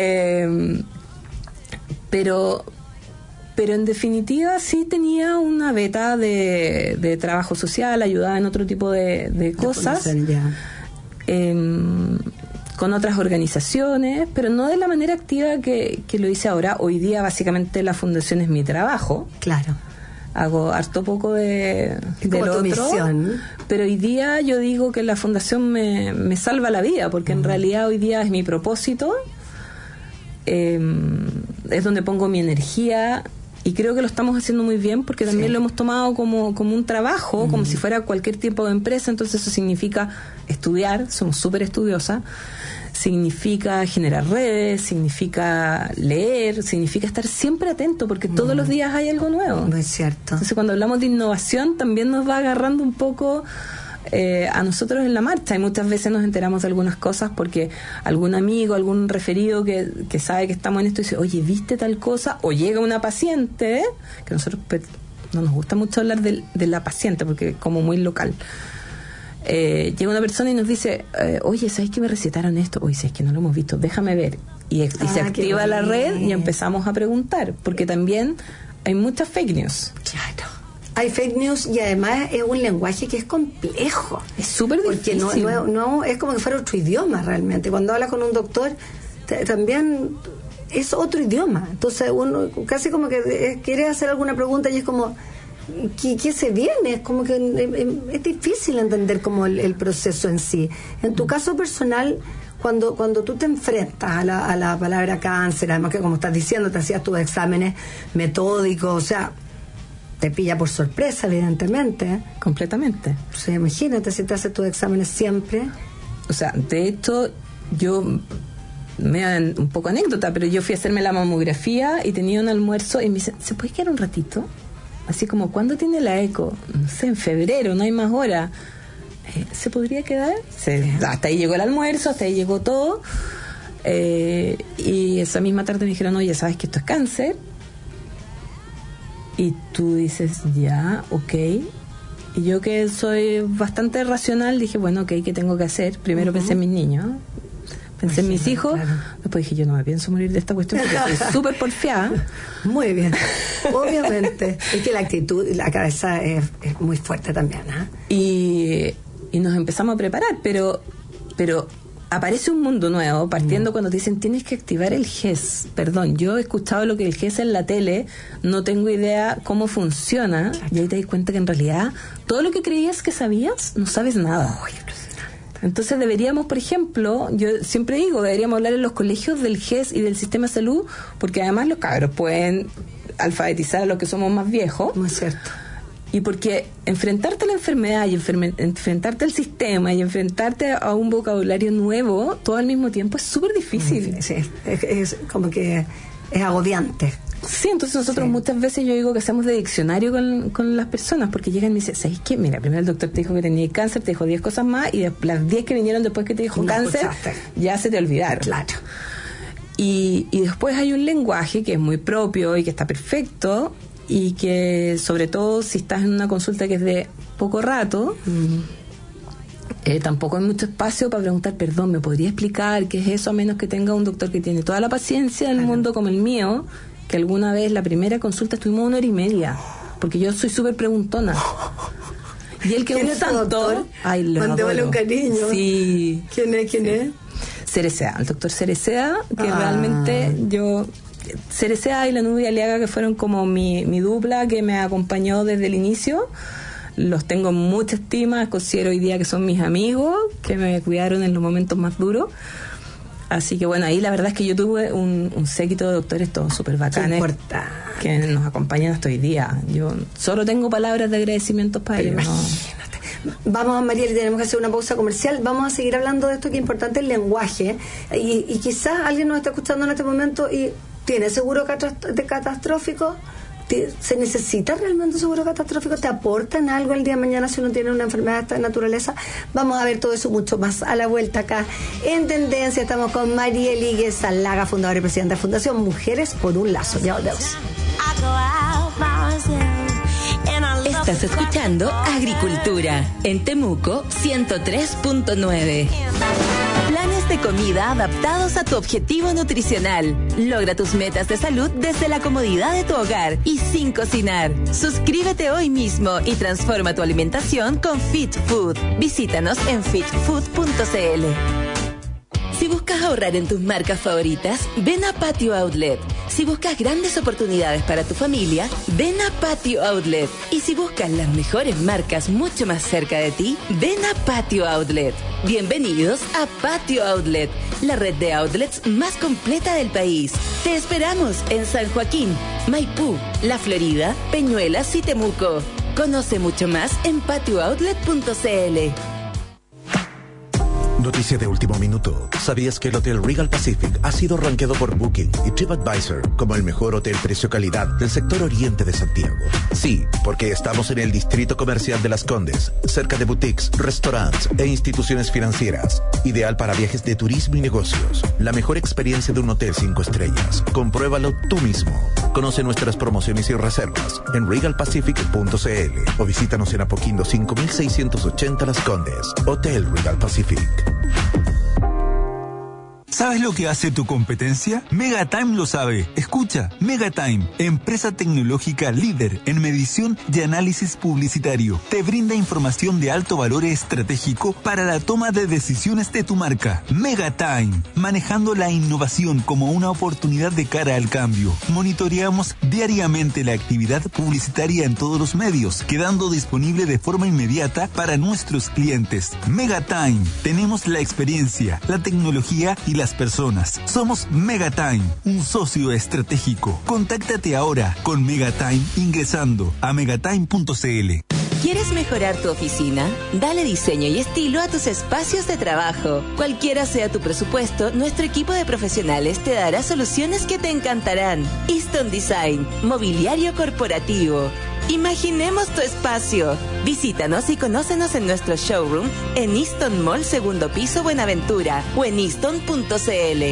C: Pero en definitiva sí tenía una beta de trabajo social, ayudaba en otro tipo de cosas, con otras organizaciones, pero no de la manera activa que lo hice ahora. Hoy día básicamente la fundación es mi trabajo.
B: Claro.
C: Hago harto poco de lo otro,
B: misión.
C: Pero hoy día yo digo que la fundación me salva la vida, porque en realidad hoy día es mi propósito, es donde pongo mi energía, y creo que lo estamos haciendo muy bien, porque también lo hemos tomado como un trabajo, como si fuera cualquier tipo de empresa. Entonces eso significa estudiar, somos súper estudiosas, significa generar redes, significa leer, significa estar siempre atento, porque todos los días hay algo nuevo.
B: Muy cierto.
C: Entonces, cuando hablamos de innovación, también nos va agarrando un poco a nosotros en la marcha, y muchas veces nos enteramos de algunas cosas porque algún amigo, algún referido que sabe que estamos en esto dice, oye, ¿viste tal cosa? O llega una paciente, que nosotros no nos gusta mucho hablar de la paciente porque es como muy local. Llega una persona y nos dice, oye, ¿sabes que me recetaron esto? Oye, ¿sabes que no lo hemos visto? Déjame ver. Y se activa la red y empezamos a preguntar, porque también hay muchas fake news.
B: Claro. Hay fake news y además es un lenguaje que es complejo.
C: Es súper difícil.
B: Porque no es como que fuera otro idioma realmente. Cuando hablas con un doctor, también es otro idioma. Entonces uno casi como que quiere hacer alguna pregunta y es como, ¿qué se viene? Es como que es difícil entender como el proceso en sí. En tu caso personal, cuando tú te enfrentas a la palabra cáncer, además que como estás diciendo, te hacías tus exámenes metódicos, o sea, te pilla por sorpresa, evidentemente.
C: Completamente.
B: O sea, imagínate si te haces tus exámenes siempre.
C: O sea, de hecho, yo, me dan un poco anécdota, pero yo fui a hacerme la mamografía y tenía un almuerzo y me dicen, ¿se puede quedar un ratito? Así como, ¿cuándo tiene la eco? No sé, en febrero, no hay más hora. ¿Se podría quedar? Hasta ahí llegó el almuerzo, hasta ahí llegó todo. Y esa misma tarde me dijeron, oye, ¿sabes que esto es cáncer? Y tú dices, ya, ok. Y yo, que soy bastante racional, dije, bueno, ok, ¿qué tengo que hacer? Primero pensé en mis niños, pensé en mis hijos, claro. Después dije, yo no me pienso morir de esta cuestión porque soy súper porfiada.
B: Muy bien, obviamente. Es que la actitud y la cabeza es muy fuerte también, ¿eh?
C: Y nos empezamos a preparar, pero aparece un mundo nuevo partiendo cuando te dicen tienes que activar el GES. Perdón, yo he escuchado lo que el GES en la tele, no tengo idea cómo funciona, claro. Y ahí te das cuenta que en realidad todo lo que creías que sabías, no sabes nada. Entonces deberíamos, por ejemplo, yo siempre digo, deberíamos hablar en los colegios del GES y del sistema de salud, porque además los cabros pueden alfabetizar a los que somos más viejos.
B: Muy cierto.
C: Y porque enfrentarte a la enfermedad y enfrentarte al sistema y enfrentarte a un vocabulario nuevo todo al mismo tiempo es súper difícil.
B: Sí, es como que es agobiante.
C: Sí, entonces nosotros muchas veces yo digo que hacemos de diccionario con las personas, porque llegan y me dicen, ¿sabes qué? Mira, primero el doctor te dijo que tenías cáncer, te dijo 10 cosas más, y las 10 que vinieron después que te dijo cáncer, ya se te olvidaron.
B: Claro.
C: Y después hay un lenguaje que es muy propio y que está perfecto, y que sobre todo si estás en una consulta que es de poco rato, tampoco hay mucho espacio para preguntar, perdón, ¿me podría explicar qué es eso? A menos que tenga un doctor que tiene toda la paciencia del mundo como el mío, que alguna vez la primera consulta estuvimos 1 hora y media, porque yo soy súper preguntona. Y el que es un santo, ay, lo
B: mandémosle un cariño.
C: Sí.
B: ¿Quién es?
C: Cereceda, el doctor Cereceda, que realmente yo... Cereceda y la Nubia Aliaga, que fueron como mi dupla que me acompañó desde el inicio, los tengo en mucha estima, considero hoy día que son mis amigos, que me cuidaron en los momentos más duros. Así que bueno, ahí la verdad es que yo tuve un séquito de doctores todos súper bacanes que nos acompañan hasta hoy día. Yo solo tengo palabras de agradecimiento para ellos.
B: Vamos, Mariel, tenemos que hacer una pausa comercial. Vamos a seguir hablando de esto, que es importante, el lenguaje. Y quizás alguien nos está escuchando en este momento y tiene seguro catastrófico. ¿Se necesita realmente un seguro catastrófico? ¿Te aportan algo el día de mañana si uno tiene una enfermedad de esta naturaleza? Vamos a ver todo eso mucho más a la vuelta acá en Tendencia. Estamos con Mariel Iguezalaga, fundadora y presidenta de Fundación Mujeres por un Lazo. Ya volvemos.
A: Estás escuchando Agricultura en Temuco 103.9. Planes de comida adaptados a tu objetivo nutricional. Logra tus metas de salud desde la comodidad de tu hogar y sin cocinar. Suscríbete hoy mismo y transforma tu alimentación con Fit Food. Visítanos en fitfood.cl. Si buscas ahorrar en tus marcas favoritas, ven a Patio Outlet. Si buscas grandes oportunidades para tu familia, ven a Patio Outlet. Y si buscas las mejores marcas mucho más cerca de ti, ven a Patio Outlet. Bienvenidos a Patio Outlet, la red de outlets más completa del país. Te esperamos en San Joaquín, Maipú, La Florida, Peñuelas y Temuco. Conoce mucho más en patiooutlet.cl.
G: Noticia de último minuto. ¿Sabías que el Hotel Regal Pacific ha sido rankeado por Booking y TripAdvisor como el mejor hotel precio-calidad del sector oriente de Santiago? Sí, porque estamos en el distrito comercial de Las Condes, cerca de boutiques, restaurantes e instituciones financieras. Ideal para viajes de turismo y negocios. La mejor experiencia de un hotel 5 estrellas. Compruébalo tú mismo. Conoce nuestras promociones y reservas en regalpacific.cl o visítanos en Apoquindo 5680 Las Condes. Hotel Regal Pacific.
K: ¿Sabes lo que hace tu competencia? Megatime lo sabe. Escucha, Megatime, empresa tecnológica líder en medición y análisis publicitario. Te brinda información de alto valor estratégico para la toma de decisiones de tu marca. Megatime, manejando la innovación como una oportunidad de cara al cambio. Monitoreamos diariamente la actividad publicitaria en todos los medios, quedando disponible de forma inmediata para nuestros clientes. Megatime, tenemos la experiencia, la tecnología y las personas. Somos Megatime, un socio estratégico. Contáctate ahora con Megatime ingresando a megatime.cl.
L: ¿Quieres mejorar tu oficina? Dale diseño y estilo a tus espacios de trabajo. Cualquiera sea tu presupuesto, nuestro equipo de profesionales te dará soluciones que te encantarán. Easton Design, mobiliario corporativo. Imaginemos tu espacio. Visítanos y conócenos en nuestro showroom en Easton Mall, segundo piso, Buenaventura, o en easton.cl.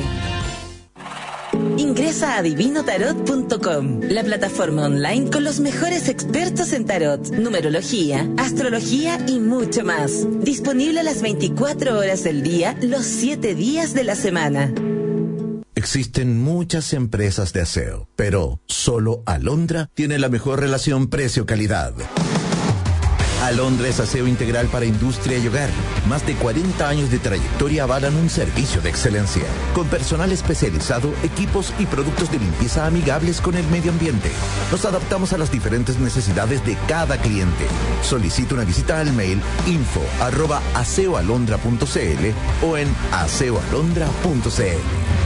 L: Ingresa a divinotarot.com, la plataforma online con los mejores expertos en tarot, numerología, astrología y mucho más. Disponible las 24 horas del día, los 7 días de la semana.
G: Existen muchas empresas de aseo, pero solo Alondra tiene la mejor relación precio-calidad. Alondra es aseo integral para industria y hogar. Más de 40 años de trayectoria avalan un servicio de excelencia, con personal especializado, equipos y productos de limpieza amigables con el medio ambiente. Nos adaptamos a las diferentes necesidades de cada cliente. Solicita una visita al mail info@aseoalondra.cl o en aseoalondra.cl.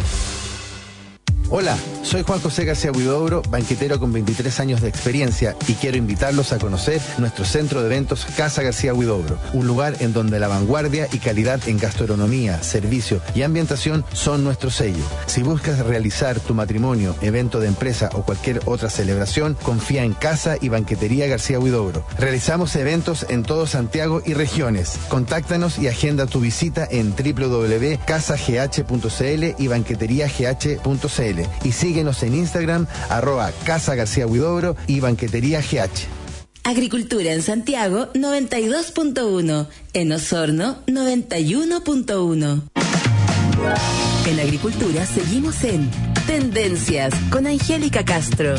M: Hola, soy Juan José García Huidobro, banquetero con 23 años de experiencia, y quiero invitarlos a conocer nuestro centro de eventos Casa García Huidobro, un lugar en donde la vanguardia y calidad en gastronomía, servicio y ambientación son nuestro sello. Si buscas realizar tu matrimonio, evento de empresa o cualquier otra celebración, confía en Casa y Banquetería García Huidobro. Realizamos eventos en todo Santiago y regiones. Contáctanos y agenda tu visita en www.casagh.cl y banqueteriagh.cl. Y síguenos en Instagram, @Casa García Huidobro y Banquetería GH.
L: Agricultura en Santiago 92.1, en Osorno 91.1. En Agricultura seguimos en Tendencias con Angélica Castro.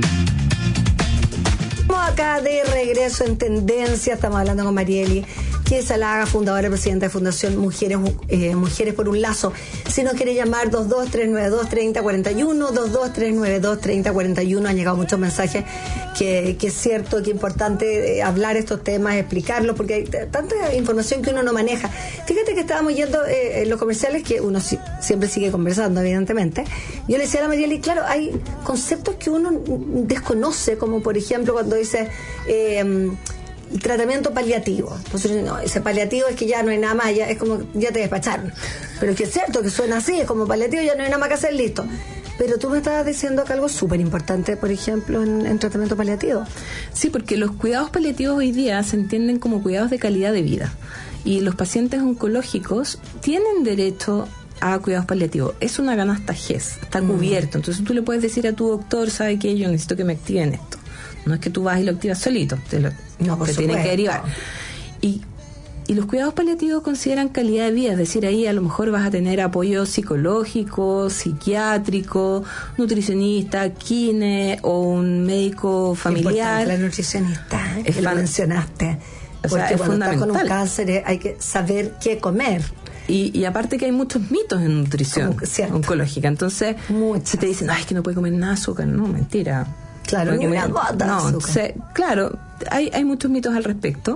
B: Estamos acá de regreso en Tendencias, estamos hablando con Marieli Zalaga, fundadora y presidenta de Fundación Mujeres por un Lazo. Si nos quiere llamar, 223923041, 223923041. Han llegado muchos mensajes que es cierto, que es importante hablar estos temas, explicarlos, porque hay tanta información que uno no maneja. Fíjate que estábamos yendo en los comerciales, que uno siempre sigue conversando, evidentemente. Yo le decía a la Marieli, claro, hay conceptos que uno desconoce, como por ejemplo cuando dice tratamiento paliativo. Entonces, no, ese paliativo es que ya no hay nada más, ya es como, ya te despacharon. Pero es que es cierto que suena así, es como paliativo, ya no hay nada más que hacer, listo. Pero tú me estabas diciendo que algo súper importante, por ejemplo, en tratamiento paliativo.
C: Sí, porque los cuidados paliativos hoy día se entienden como cuidados de calidad de vida. Y los pacientes oncológicos tienen derecho a cuidados paliativos. Es una canasta GES, está cubierto. Entonces tú le puedes decir a tu doctor, ¿sabe qué? Yo necesito que me activen esto. No es que tú vas y lo activas solito, te tienen que derivar. Y los cuidados paliativos consideran calidad de vida, es decir, ahí a lo mejor vas a tener apoyo psicológico, psiquiátrico, nutricionista, kine o un médico familiar.
B: La nutricionista, que lo mencionaste. O sea, porque cuando estás con un cáncer hay que saber qué comer.
C: Y aparte que hay muchos mitos en nutrición oncológica. Entonces, si te dicen, ay, que no puede comer nada de azúcar, no, mentira.
B: Claro, ni una gota de azúcar.
C: Claro, hay muchos mitos al respecto.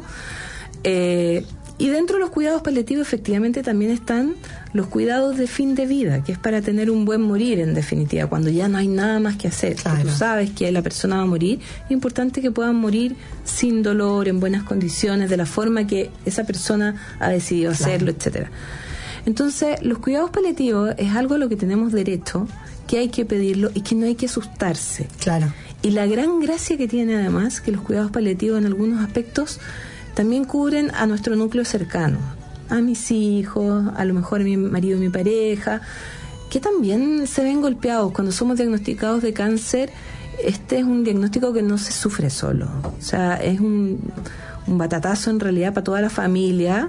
C: Y dentro de los cuidados paliativos efectivamente también están los cuidados de fin de vida, que es para tener un buen morir, en definitiva, cuando ya no hay nada más que hacer. Claro. Tú sabes que la persona va a morir, es importante que puedan morir sin dolor, en buenas condiciones, de la forma que esa persona ha decidido hacerlo, etcétera. Entonces, los cuidados paliativos es algo a lo que tenemos derecho, que hay que pedirlo y que no hay que asustarse.
B: Claro.
C: Y la gran gracia que tiene además, que los cuidados paliativos en algunos aspectos también cubren a nuestro núcleo cercano, a mis hijos, a lo mejor a mi marido y mi pareja, que también se ven golpeados. Cuando somos diagnosticados de cáncer, este es un diagnóstico que no se sufre solo. O sea, es un batatazo en realidad para toda la familia,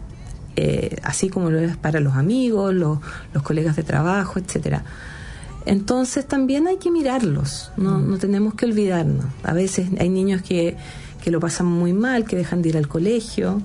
C: así como lo es para los amigos, los colegas de trabajo, etcétera. Entonces también hay que mirarlos, no tenemos que olvidarnos. A veces hay niños que lo pasan muy mal, que dejan de ir al colegio,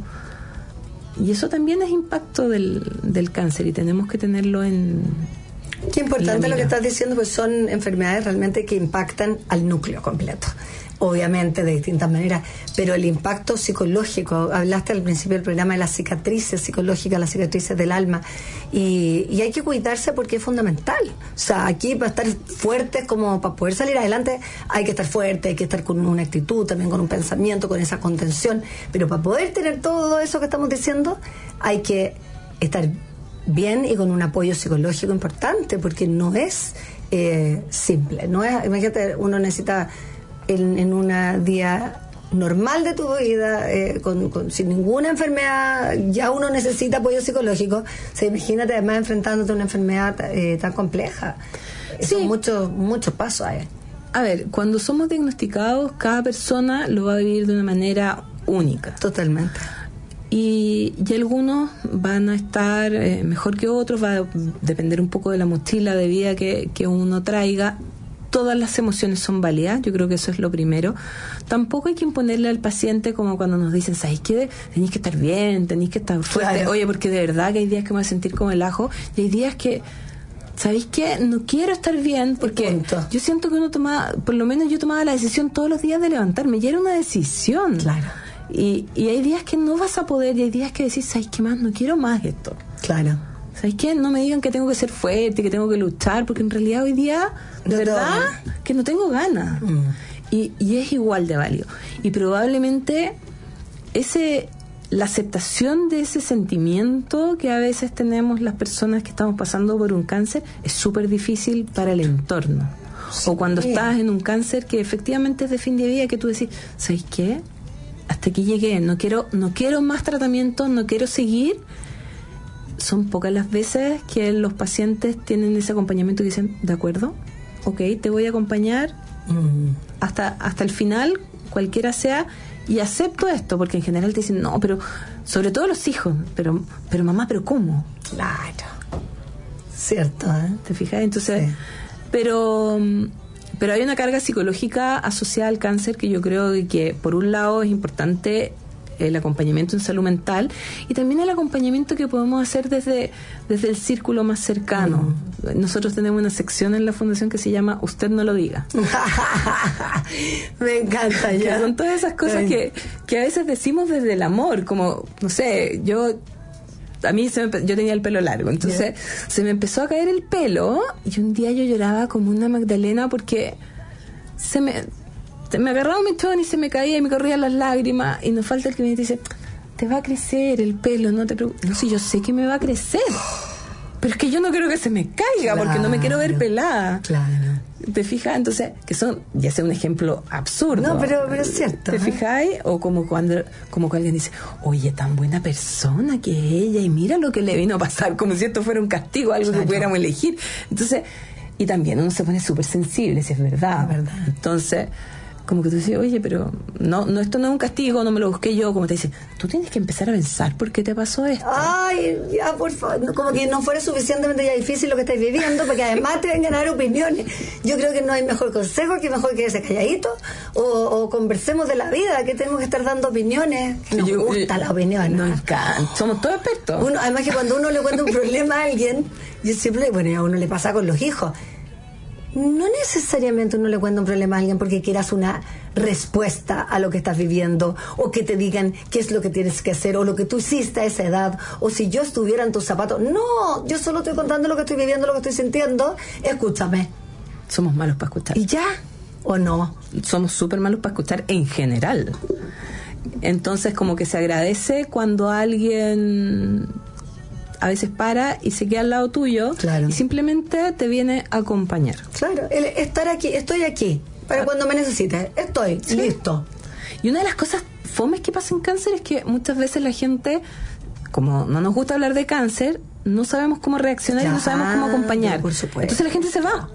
C: y eso también es impacto del cáncer y tenemos que tenerlo en...
B: Qué importante lo que estás diciendo, pues son enfermedades realmente que impactan al núcleo completo, obviamente de distintas maneras, pero el impacto psicológico, hablaste al principio del programa de las cicatrices psicológicas, las cicatrices del alma, y hay que cuidarse porque es fundamental. O sea, aquí para estar fuertes, como para poder salir adelante, hay que estar fuerte, hay que estar con una actitud, también con un pensamiento, con esa contención, pero para poder tener todo eso que estamos diciendo, hay que estar bien y con un apoyo psicológico importante, porque no es simple, no es, imagínate, uno necesita en una día normal de tu vida, sin ninguna enfermedad, ya uno necesita apoyo psicológico. O sea, imagínate además enfrentándote a una enfermedad tan compleja.
C: Sí.
B: Son muchos pasos ahí.
C: A ver, cuando somos diagnosticados, cada persona lo va a vivir de una manera única.
B: Totalmente.
C: Y algunos van a estar mejor que otros, va a depender un poco de la mochila de vida que uno traiga. Todas las emociones son válidas, yo creo que eso es lo primero. Tampoco hay que imponerle al paciente como cuando nos dicen, ¿sabéis qué? Tenéis que estar bien, tenéis que estar fuerte. Claro. Oye, porque de verdad que hay días que me voy a sentir como el ajo, y hay días que, ¿sabéis qué? No quiero estar bien, porque yo siento que uno tomaba, por lo menos yo tomaba la decisión todos los días de levantarme, y era una decisión.
B: Claro.
C: Y hay días que no vas a poder, y hay días que decís, ¿sabéis qué más? No quiero más esto.
B: Claro.
C: ¿Sabéis qué? No me digan que tengo que ser fuerte, que tengo que luchar, porque en realidad hoy día, de verdad, que no tengo ganas. Y es igual de válido. Y probablemente la aceptación de ese sentimiento que a veces tenemos las personas que estamos pasando por un cáncer es súper difícil para el entorno. Sí. O cuando estás en un cáncer que efectivamente es de fin de vida, que tú decís, ¿sabéis qué? Hasta aquí llegué, no quiero más tratamiento, no quiero seguir. Son pocas las veces que los pacientes tienen ese acompañamiento y dicen, de acuerdo, ok, te voy a acompañar hasta el final, cualquiera sea, y acepto esto, porque en general te dicen, no, pero sobre todo los hijos, pero mamá, ¿pero cómo?
B: Claro, cierto, ¿eh?
C: ¿Te fijas? Entonces, sí. Pero hay una carga psicológica asociada al cáncer que yo creo que por un lado es importante el acompañamiento en salud mental, y también el acompañamiento que podemos hacer desde el círculo más cercano. Nosotros tenemos una sección en la fundación que se llama Usted no lo diga.
B: Me encanta ya.
C: Que son todas esas cosas que a veces decimos desde el amor, como, no sé, yo tenía el pelo largo, entonces se me empezó a caer el pelo, y un día yo lloraba como una Magdalena porque se me agarraba un mechón y se me caía y me corrían las lágrimas, y nos falta el que me dice, te va a crecer el pelo, no te preocupes. No, sí, yo sé que me va a crecer, pero es que yo no quiero que se me caiga, porque no me quiero ver pelada.
B: Claro.
C: ¿Te fijas? Entonces, que son, ya sea un ejemplo absurdo.
B: No, pero es cierto.
C: ¿Te fijáis? O como cuando alguien dice, oye, tan buena persona que es ella, y mira lo que le vino a pasar, como si esto fuera un castigo, algo que pudiéramos elegir. Entonces, y también uno se pone súper sensible, si es verdad. Entonces, como que tú dices, oye, pero esto no es un castigo, no me lo busqué yo, como te dice, tú tienes que empezar a pensar por qué te pasó esto.
B: Ay, ya, por favor, como que no fuera suficientemente ya difícil lo que estás viviendo, porque además te vengan a dar opiniones. Yo creo que no hay mejor consejo que mejor quedarse calladito, o conversemos de la vida, que tenemos que estar dando opiniones. Nos gusta la opinión.
C: Nos encanta, somos todos expertos.
B: Además que cuando uno le cuenta un problema a alguien, yo siempre, a uno le pasa con los hijos, no necesariamente uno le cuenta un problema a alguien porque quieras una respuesta a lo que estás viviendo, o que te digan qué es lo que tienes que hacer, o lo que tú hiciste a esa edad, o si yo estuviera en tus zapatos. No, yo solo estoy contando lo que estoy viviendo, lo que estoy sintiendo. Escúchame.
C: Somos malos para escuchar.
B: ¿Y ya? ¿O no?
C: Somos súper malos para escuchar en general. Entonces, como que se agradece cuando alguien a veces para y se queda al lado tuyo, y simplemente te viene a acompañar.
B: Claro, el estar aquí, estoy aquí, para cuando me necesites, estoy, listo.
C: Y una de las cosas fomes que pasa en cáncer es que muchas veces la gente, como no nos gusta hablar de cáncer, no sabemos cómo reaccionar y no sabemos cómo acompañar.
B: Por supuesto.
C: Entonces la gente se va.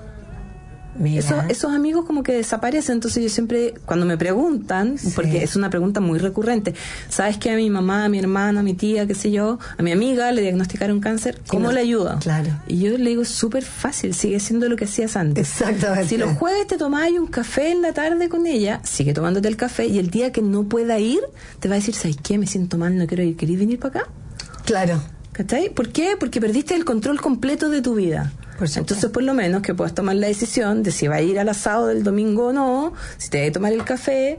C: Esos amigos como que desaparecen. Entonces yo siempre, cuando me preguntan, porque es una pregunta muy recurrente, ¿sabes que a mi mamá, a mi hermana, a mi tía, qué sé yo, a mi amiga le diagnosticaron cáncer? ¿Cómo le ayudo?
B: Claro.
C: Y yo le digo, es súper fácil, sigue siendo lo que hacías antes.
B: Exactamente.
C: Si los jueves te tomás un café en la tarde con ella, sigue tomándote el café, y el día que no pueda ir, te va a decir, ¿sabes qué? Me siento mal, no quiero ir, ¿querés venir para acá?
B: Claro.
C: ¿Cachai? ¿Por qué? Porque perdiste el control completo de tu vida. Entonces, por lo menos que puedas tomar la decisión de si va a ir al asado del domingo o no, si te va a tomar el café,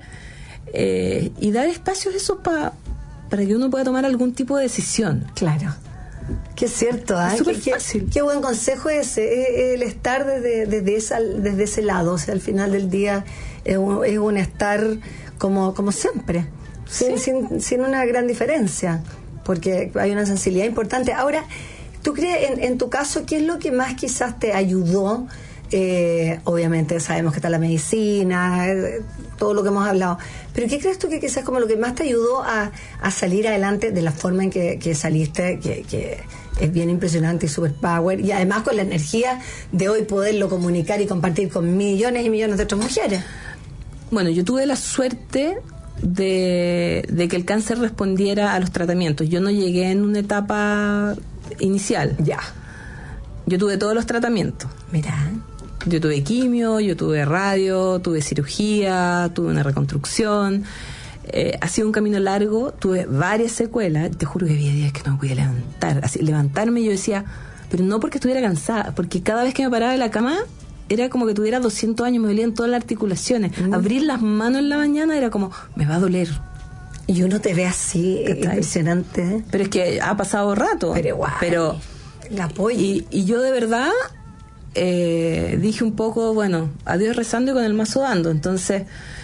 C: y dar espacios eso para que uno pueda tomar algún tipo de decisión.
B: Claro. Que es cierto,
C: es súper fácil.
B: Qué buen consejo ese, el estar desde ese lado. O sea, al final del día es un estar como siempre, sin una gran diferencia, porque hay una sensibilidad importante. Ahora, ¿tú crees, en tu caso, qué es lo que más quizás te ayudó? Obviamente sabemos que está la medicina, todo lo que hemos hablado, pero ¿qué crees tú que quizás como lo que más te ayudó a salir adelante de la forma en que saliste, que es bien impresionante y super power, y además con la energía de hoy poderlo comunicar y compartir con millones y millones de otras mujeres?
C: Bueno, yo tuve la suerte de que el cáncer respondiera a los tratamientos. Yo no llegué en una etapa inicial.
B: Ya.
C: Yo tuve todos los tratamientos.
B: Mira.
C: Yo tuve quimio, yo tuve radio, tuve cirugía, tuve una reconstrucción. Ha sido un camino largo, tuve varias secuelas. Te juro que había días que no me podía levantar. Así, levantarme, yo decía, pero no porque estuviera cansada, porque cada vez que me paraba de la cama era como que tuviera 200 años, me dolían todas las articulaciones. Abrir las manos en la mañana era como, me va a doler.
B: Y uno te ve así, impresionante, ¿eh?
C: Pero es que ha pasado rato. Pero
B: el apoyo.
C: Y yo de verdad dije un poco, bueno, a Dios rezando y con el mazo dando. Entonces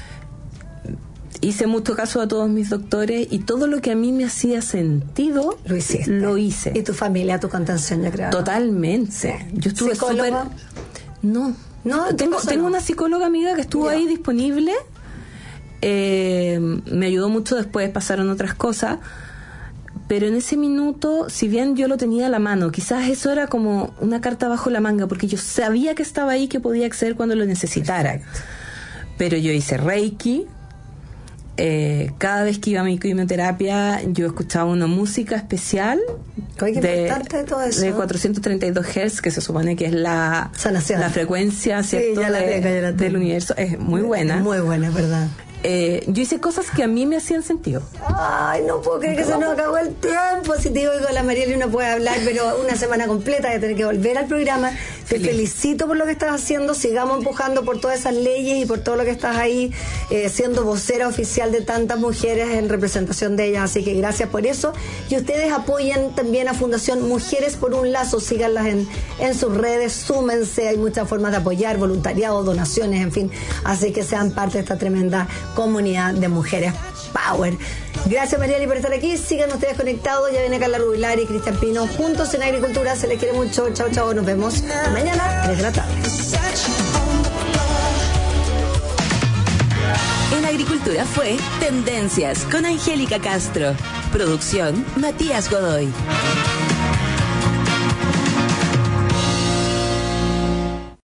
C: hice mucho caso a todos mis doctores, y todo lo que a mí me hacía sentido lo hice.
B: ¿Y tu familia, tu contención, yo creo?
C: Totalmente. Sí. Yo estuve súper... No, tengo una psicóloga amiga que estuvo ahí disponible. Me ayudó mucho. Después pasaron otras cosas, pero en ese minuto, si bien yo lo tenía a la mano, quizás eso era como una carta bajo la manga, porque yo sabía que estaba ahí, que podía acceder cuando lo necesitara. Perfecto. Pero yo hice Reiki. Cada vez que iba a mi quimioterapia, yo escuchaba una música especial
B: de
C: 432 Hz, que se supone que es la frecuencia, ¿cierto? Del universo. Es muy buena.
B: Muy buena, ¿verdad?
C: Yo hice cosas que a mí me hacían sentido.
B: Ay, no puedo creer que se nos acabó el tiempo. Si te digo que con la Marieli no puede hablar, pero una semana completa de tener que volver al programa. Te felicito por lo que estás haciendo. Sigamos empujando por todas esas leyes y por todo lo que estás ahí siendo vocera oficial de tantas mujeres en representación de ellas. Así que gracias por eso. Y ustedes apoyen también a Fundación Mujeres por un Lazo. Síganlas en sus redes, súmense. Hay muchas formas de apoyar, voluntariado, donaciones, en fin. Así que sean parte de esta tremenda comunidad de mujeres power. Gracias, Marieli, por estar aquí. Sigan ustedes conectados. Ya viene Carla Rubilar y Cristian Pino juntos en Agricultura. Se les quiere mucho. Chao, chao. Nos vemos mañana 3 de la tarde.
L: En Agricultura fue Tendencias con Angélica Castro. Producción Matías Godoy.